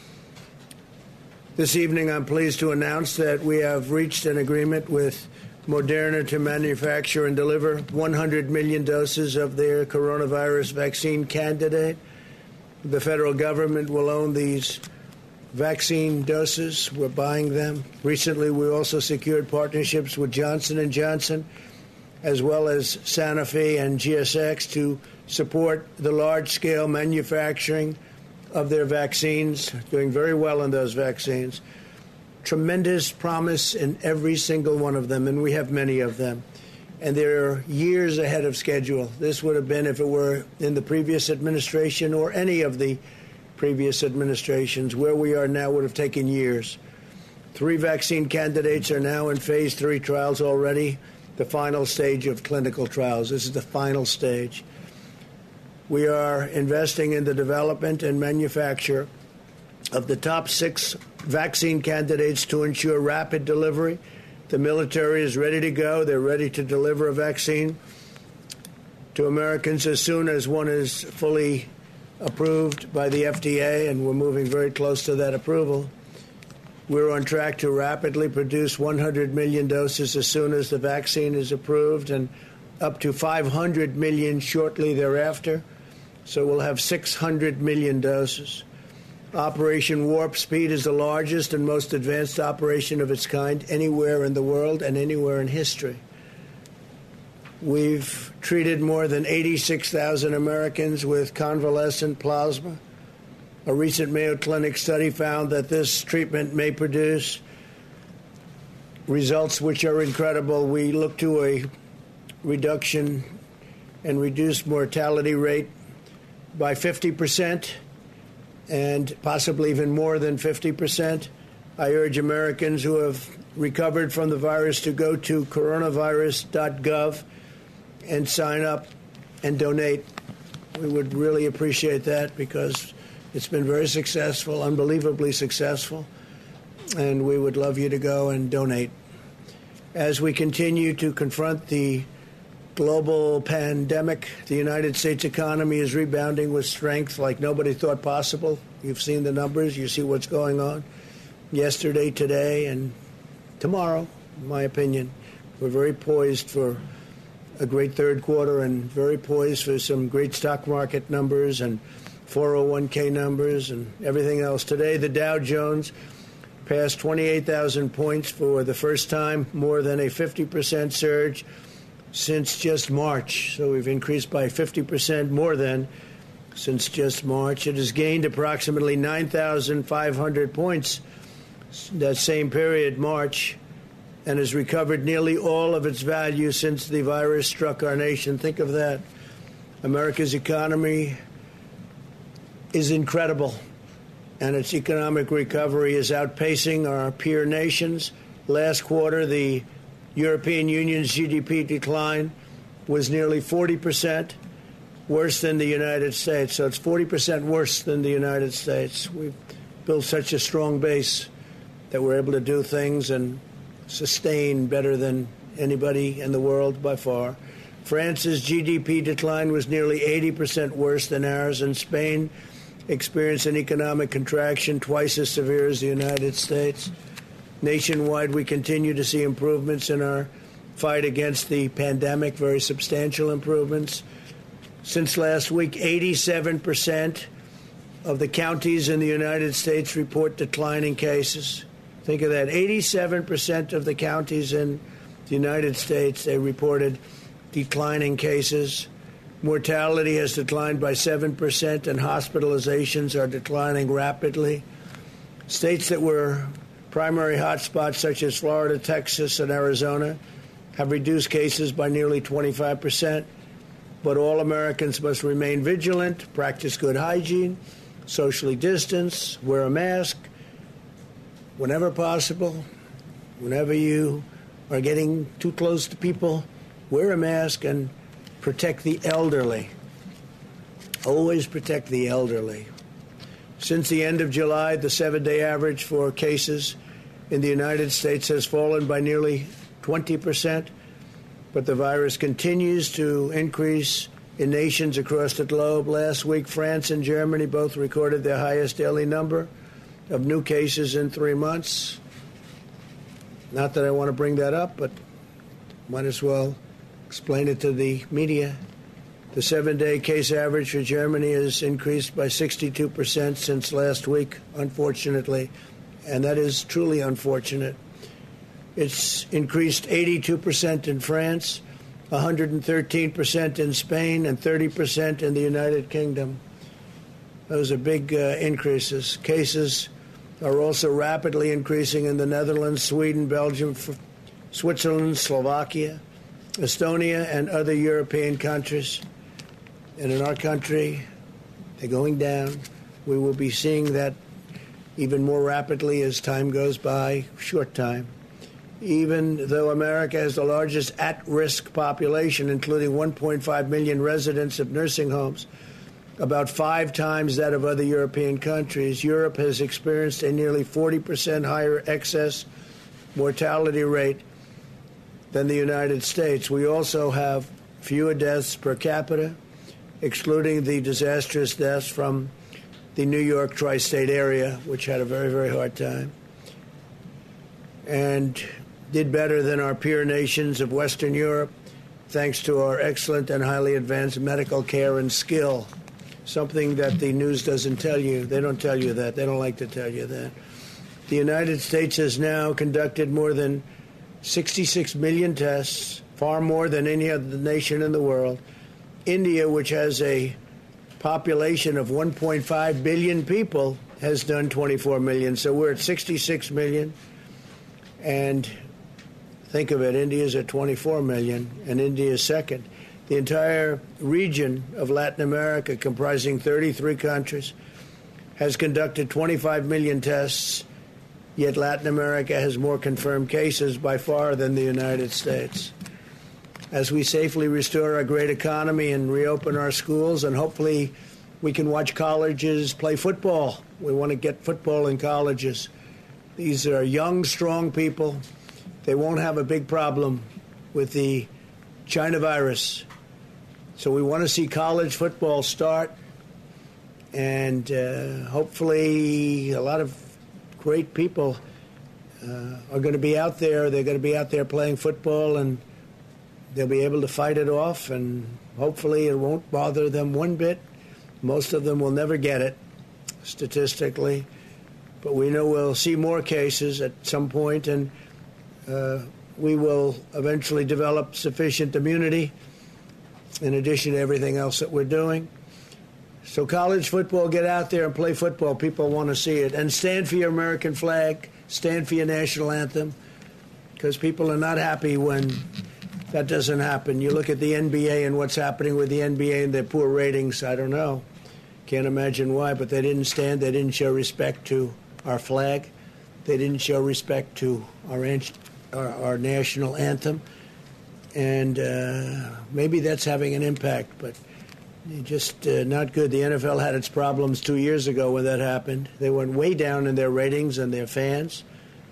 This evening, I'm pleased to announce that we have reached an agreement with Moderna to manufacture and deliver one hundred million doses of their coronavirus vaccine candidate. The federal government will own these vaccine doses. We're buying them. Recently, we also secured partnerships with Johnson and Johnson, as well as Sanofi and G S X, to support the large-scale manufacturing of their vaccines, doing very well in those vaccines. Tremendous promise in every single one of them, and we have many of them. And they're years ahead of schedule. This would have been if it were in the previous administration or any of the previous administrations. Where we are now would have taken years. Three vaccine candidates are now in phase three trials already, the final stage of clinical trials. This is the final stage. We are investing in the development and manufacture of the top six vaccine candidates to ensure rapid delivery. The military is ready to go. They're ready to deliver a vaccine to Americans as soon as one is fully approved by the F D A, and we're moving very close to that approval. We're on track to rapidly produce one hundred million doses as soon as the vaccine is approved, and up to five hundred million shortly thereafter. So we'll have six hundred million doses. Operation Warp Speed is the largest and most advanced operation of its kind anywhere in the world and anywhere in history. We've treated more than eighty-six thousand Americans with convalescent plasma. A recent Mayo Clinic study found that this treatment may produce results which are incredible. We look to a reduction and reduced mortality rate by fifty percent and possibly even more than fifty percent. I urge Americans who have recovered from the virus to go to coronavirus dot gov and sign up and donate. We would really appreciate that because it's been very successful, unbelievably successful, and we would love you to go and donate. As we continue to confront the global pandemic, the United States economy is rebounding with strength like nobody thought possible. You've seen the numbers. You see what's going on yesterday, today, and tomorrow, in my opinion. We're very poised for a great third quarter and very poised for some great stock market numbers and four oh one k numbers and everything else. Today, the Dow Jones passed twenty-eight thousand points for the first time, more than a fifty percent surge since just March. So we've increased by fifty percent more than since just March. It has gained approximately nine thousand five hundred points that same period, March, and has recovered nearly all of its value since the virus struck our nation. Think of that. America's economy is incredible, and its economic recovery is outpacing our peer nations. Last quarter, the European Union's G D P decline was nearly forty percent, worse than the United States. So it's forty percent worse than the United States. We've built such a strong base that we're able to do things and sustain better than anybody in the world by far. France's G D P decline was nearly eighty percent worse than ours, and Spain experienced an economic contraction twice as severe as the United States. Nationwide, we continue to see improvements in our fight against the pandemic, very substantial improvements. Since last week, eighty-seven percent of the counties in the United States report declining cases. Think of that. eighty-seven percent of the counties in the United States, they reported declining cases. Mortality has declined by seven percent, and hospitalizations are declining rapidly. States that were primary hotspots, such as Florida, Texas, and Arizona, have reduced cases by nearly twenty-five percent. But all Americans must remain vigilant, practice good hygiene, socially distance, wear a mask whenever possible. Whenever you are getting too close to people, wear a mask and protect the elderly. Always protect the elderly. Since the end of July, the seven-day average for cases in the United States has fallen by nearly twenty percent, but the virus continues to increase in nations across the globe. Last week, France and Germany both recorded their highest daily number of new cases in three months. Not that I want to bring that up, but might as well explain it to the media. The seven-day case average for Germany has increased by sixty-two percent since last week, unfortunately, and that is truly unfortunate. It's increased eighty-two percent in France, one hundred thirteen percent in Spain, and thirty percent in the United Kingdom. Those are big uh, increases. Cases are also rapidly increasing in the Netherlands, Sweden, Belgium, F- Switzerland, Slovakia, Estonia, and other European countries. And in our country, they're going down. We will be seeing that even more rapidly as time goes by, short time. Even though America has the largest at-risk population, including one point five million residents of nursing homes, about five times that of other European countries, Europe has experienced a nearly forty percent higher excess mortality rate than the United States. We also have fewer deaths per capita, excluding the disastrous deaths from the New York tri-state area, which had a very, very hard time, and did better than our peer nations of Western Europe, thanks to our excellent and highly advanced medical care and skill, something that the news doesn't tell you. They don't tell you that. They don't like to tell you that. The United States has now conducted more than sixty-six million tests, far more than any other nation in the world. India, which has a population of one point five billion people, has done twenty-four million. So we're at sixty-six million. And think of it, India's at twenty-four million, and India is second. The entire region of Latin America, comprising thirty-three countries, has conducted twenty-five million tests, yet Latin America has more confirmed cases by far than the United States. As we safely restore our great economy and reopen our schools, and hopefully we can watch colleges play football. We want to get football in colleges. These are young, strong people. They won't have a big problem with the China virus. So we want to see college football start, and uh, hopefully a lot of great people uh, are going to be out there. They're going to be out there playing football, and they'll be able to fight it off, and hopefully it won't bother them one bit. Most of them will never get it, statistically. But we know we'll see more cases at some point, and uh, we will eventually develop sufficient immunity in addition to everything else that we're doing. So college football, get out there and play football. People want to see it. And stand for your American flag, stand for your national anthem, because people are not happy when that doesn't happen. You look at the N B A and what's happening with the N B A and their poor ratings. I don't know. Can't imagine why, but they didn't stand. They didn't show respect to our flag. They didn't show respect to our, our, our national anthem. And uh, maybe that's having an impact, but just uh, not good. The N F L had its problems two years ago when that happened. They went way down in their ratings and their fans,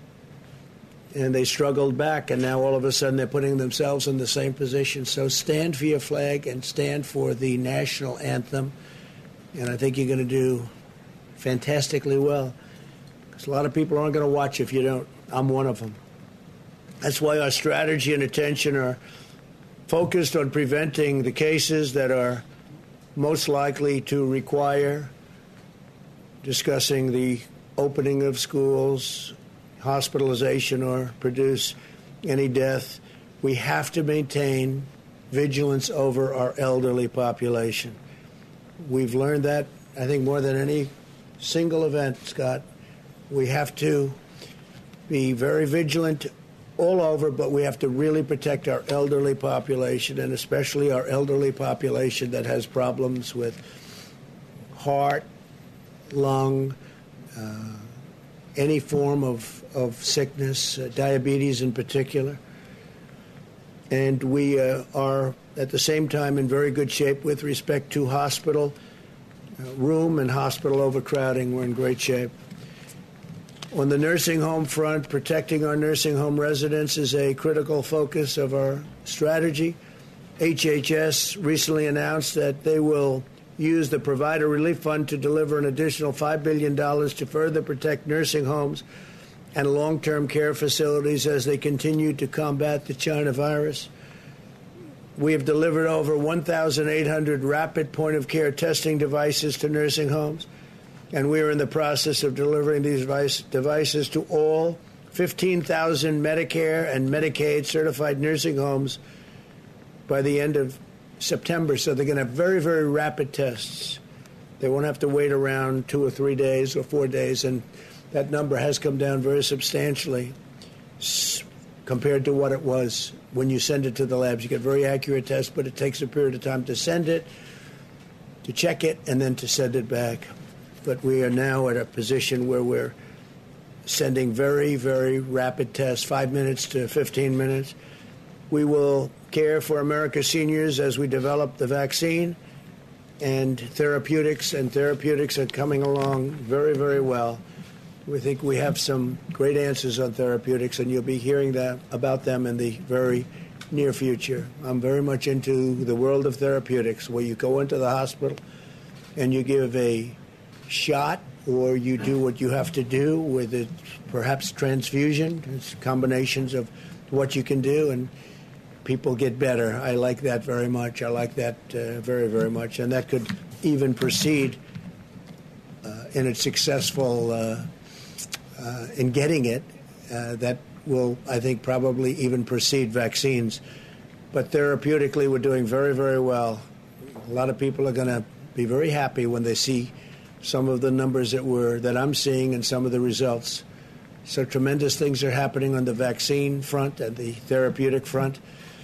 and they struggled back, and now all of a sudden they're putting themselves in the same position. So stand for your flag and stand for the national anthem, and I think you're going to do fantastically well, because a lot of people aren't going to watch if you don't. I'm one of them. That's why our strategy and attention are focused on preventing the cases that are most likely to require discussing the opening of schools, hospitalization, or produce any death. We have to maintain vigilance over our elderly population. We've learned that, I think, more than any single event, Scott. We have to be very vigilant all over, but we have to really protect our elderly population, and especially our elderly population that has problems with heart, lung, uh, any form of, of sickness, uh, diabetes in particular. And we uh, are, at the same time, in very good shape with respect to hospital uh, room and hospital overcrowding. We're in great shape. On the nursing home front, protecting our nursing home residents is a critical focus of our strategy. H H S recently announced that they will use the Provider Relief Fund to deliver an additional five billion dollars to further protect nursing homes and long-term care facilities as they continue to combat the China virus. We have delivered over one thousand eight hundred rapid point-of-care testing devices to nursing homes, and we are in the process of delivering these device, devices to all fifteen thousand Medicare and Medicaid certified nursing homes by the end of September. So they're going to have very, very rapid tests. They won't have to wait around two or three days or four days, and that number has come down very substantially compared to what it was when you send it to the labs. You get very accurate tests, but it takes a period of time to send it, to check it, and then to send it back. But we are now at a position where we're sending very, very rapid tests, five minutes to fifteen minutes. We will care for America's seniors as we develop the vaccine and therapeutics, and therapeutics are coming along very, very well. We think we have some great answers on therapeutics, and you'll be hearing that about them in the very near future. I'm very much into the world of therapeutics, where you go into the hospital and you give a shot, or you do what you have to do with it, perhaps transfusion. It's combinations of what you can do, and people get better. I like that very much. I like that uh, very, very much. And that could even proceed uh, in its successful uh, uh, in getting it. Uh, that will, I think, probably even precede vaccines. But therapeutically, we're doing very, very well. A lot of people are going to be very happy when they see some of the numbers that we're that I'm seeing and some of the results. So tremendous things are happening on the vaccine front and the therapeutic front.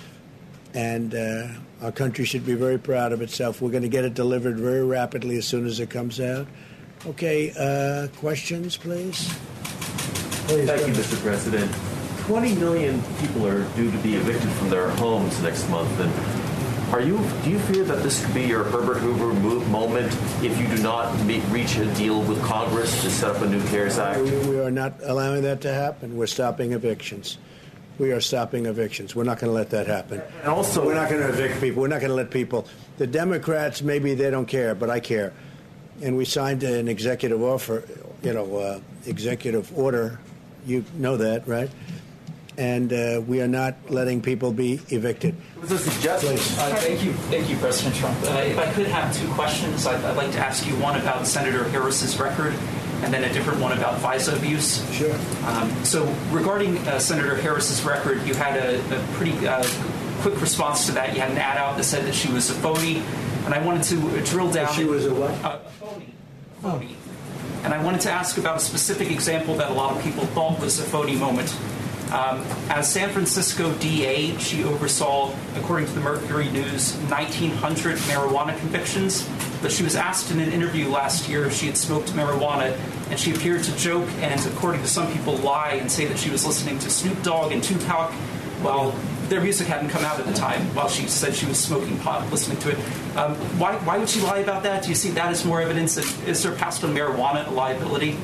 And uh, our country should be very proud of itself. We're going to get it delivered very rapidly as soon as it comes out. Okay, uh, questions, please?
please Thank you, Mister President. twenty million people are due to be evicted from their homes next month. And are you? Do you fear that this could be your Herbert Hoover move moment if you do not meet, reach a deal with Congress to set up a new CARES Act?
We, we are not allowing that to happen. We're stopping evictions. We are stopping evictions. We're not going to let that happen.
And also,
we're not going to evict people. We're not going to let people. The Democrats, maybe they don't care, but I care. And we signed an executive offer, you know, uh, executive order. You know that, right? And uh, we are not letting people be evicted.
It was a suggestion.
Uh, thank you, thank you, President Trump. Uh, if I could have two questions, I'd, I'd like to ask you one about Senator Harris's record, and then a different one about FISA abuse.
Sure.
Um, so regarding uh, Senator Harris's record, you had a, a pretty uh, quick response to that. You had an ad out that said that she was a phony, and I wanted to drill down.
She was a what?
Uh, a phony. Phony. And I wanted to ask about a specific example that a lot of people thought was a phony moment. Um, as San Francisco D A, she oversaw, according to the Mercury News, nineteen hundred marijuana convictions. But she was asked in an interview last year if she had smoked marijuana, and she appeared to joke and, according to some people, lie and say that she was listening to Snoop Dogg and Tupac while their music hadn't come out at the time, while she said she was smoking pot, listening to it. Um, why, why would she lie about that? Do you see that as more evidence that is surpassed on marijuana liability?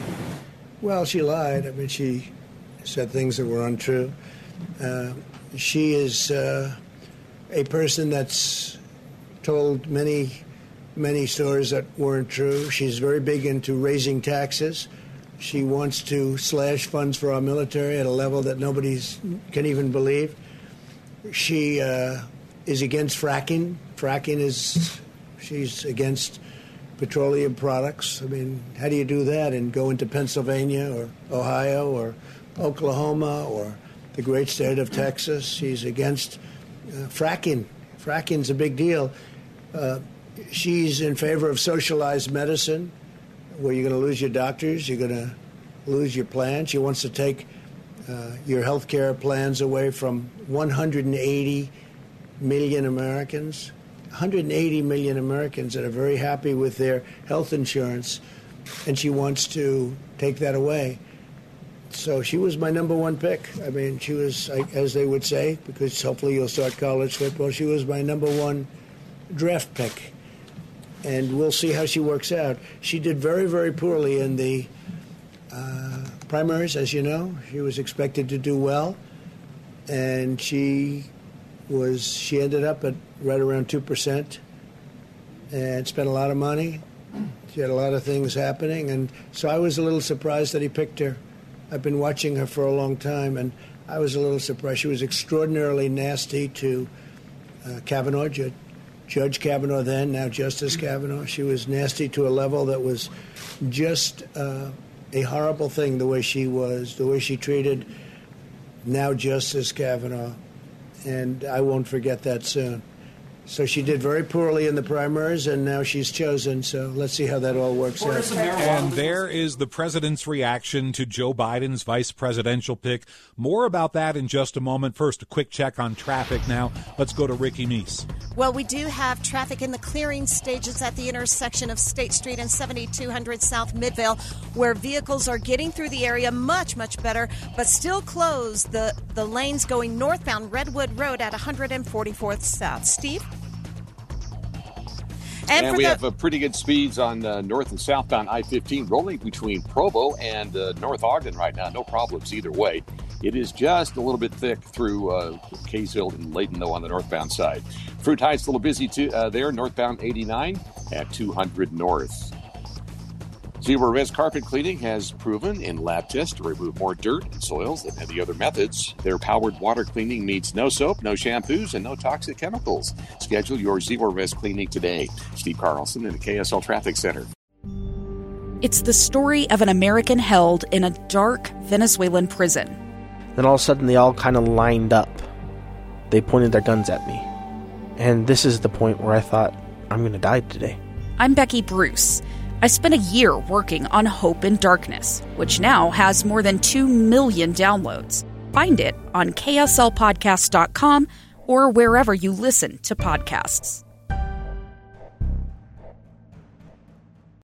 Well, she lied. I mean, she said things that were untrue. Uh, she is uh, a person that's told many, many stories that weren't true. She's very big into raising taxes. She wants to slash funds for our military at a level that nobody can even believe. She uh, is against fracking. Fracking is, she's against petroleum products. I mean, how do you do that and go into Pennsylvania or Ohio or Oklahoma or the great state of Texas? She's against uh, fracking. Fracking's a big deal. Uh, she's in favor of socialized medicine, where you're going to lose your doctors, you're going to lose your plans. She wants to take uh, your health care plans away from one hundred eighty million Americans. one hundred eighty million Americans that are very happy with their health insurance, and she wants to take that away. So she was my number one pick. I mean, she was, as they would say, because hopefully you'll start college football, she was my number one draft pick. and we'll see how she works out. She did very, very poorly in the uh, primaries, as you know. She was expected to do well, and she was she ended up at right around two percent and spent a lot of money. She had a lot of things happening, and so I was a little surprised that he picked her. I've been watching her for a long time, and I was a little surprised. She was extraordinarily nasty to uh, Kavanaugh, Judge, Judge Kavanaugh then, now Justice Kavanaugh. She was nasty to a level that was just uh, a horrible thing, the way she was, the way she treated now Justice Kavanaugh, and I won't forget that soon. So she did very poorly in the primaries, and now she's chosen. So let's see how that all works out.
And there is the president's reaction to Joe Biden's vice presidential pick. More about that in just a moment. First, a quick check on traffic now. Let's go to Ricky Meese.
Well, we do have traffic in the clearing stages at the intersection of State Street and seventy-two hundred South Midvale, where vehicles are getting through the area much, much better, but still closed. The, the lanes going northbound Redwood Road at one forty-fourth South. Steve?
And,
And
we
the-
have uh, pretty good speeds on uh, north and southbound I fifteen rolling between Provo and uh, North Ogden right now. No problems either way. It is just a little bit thick through uh, Kaysville and Layton, though, on the northbound side. Fruit Heights a little busy too, uh, there, northbound eighty-nine at two hundred north. Zero Res Carpet Cleaning has proven in lab tests to remove more dirt and soils than any other methods. Their powered water cleaning means no soap, no shampoos, and no toxic chemicals. Schedule your Zero Res cleaning today. Steve Carlson in the K S L Traffic Center.
It's the story of an American held in a dark Venezuelan prison.
Then all of a sudden they all kind of lined up. They pointed their guns at me. And this is the point where I thought, I'm going to die today.
I'm Becky Bruce. I spent a year working on Hope in Darkness, which now has more than two million downloads. Find it on K S L podcast dot com or wherever you listen to podcasts.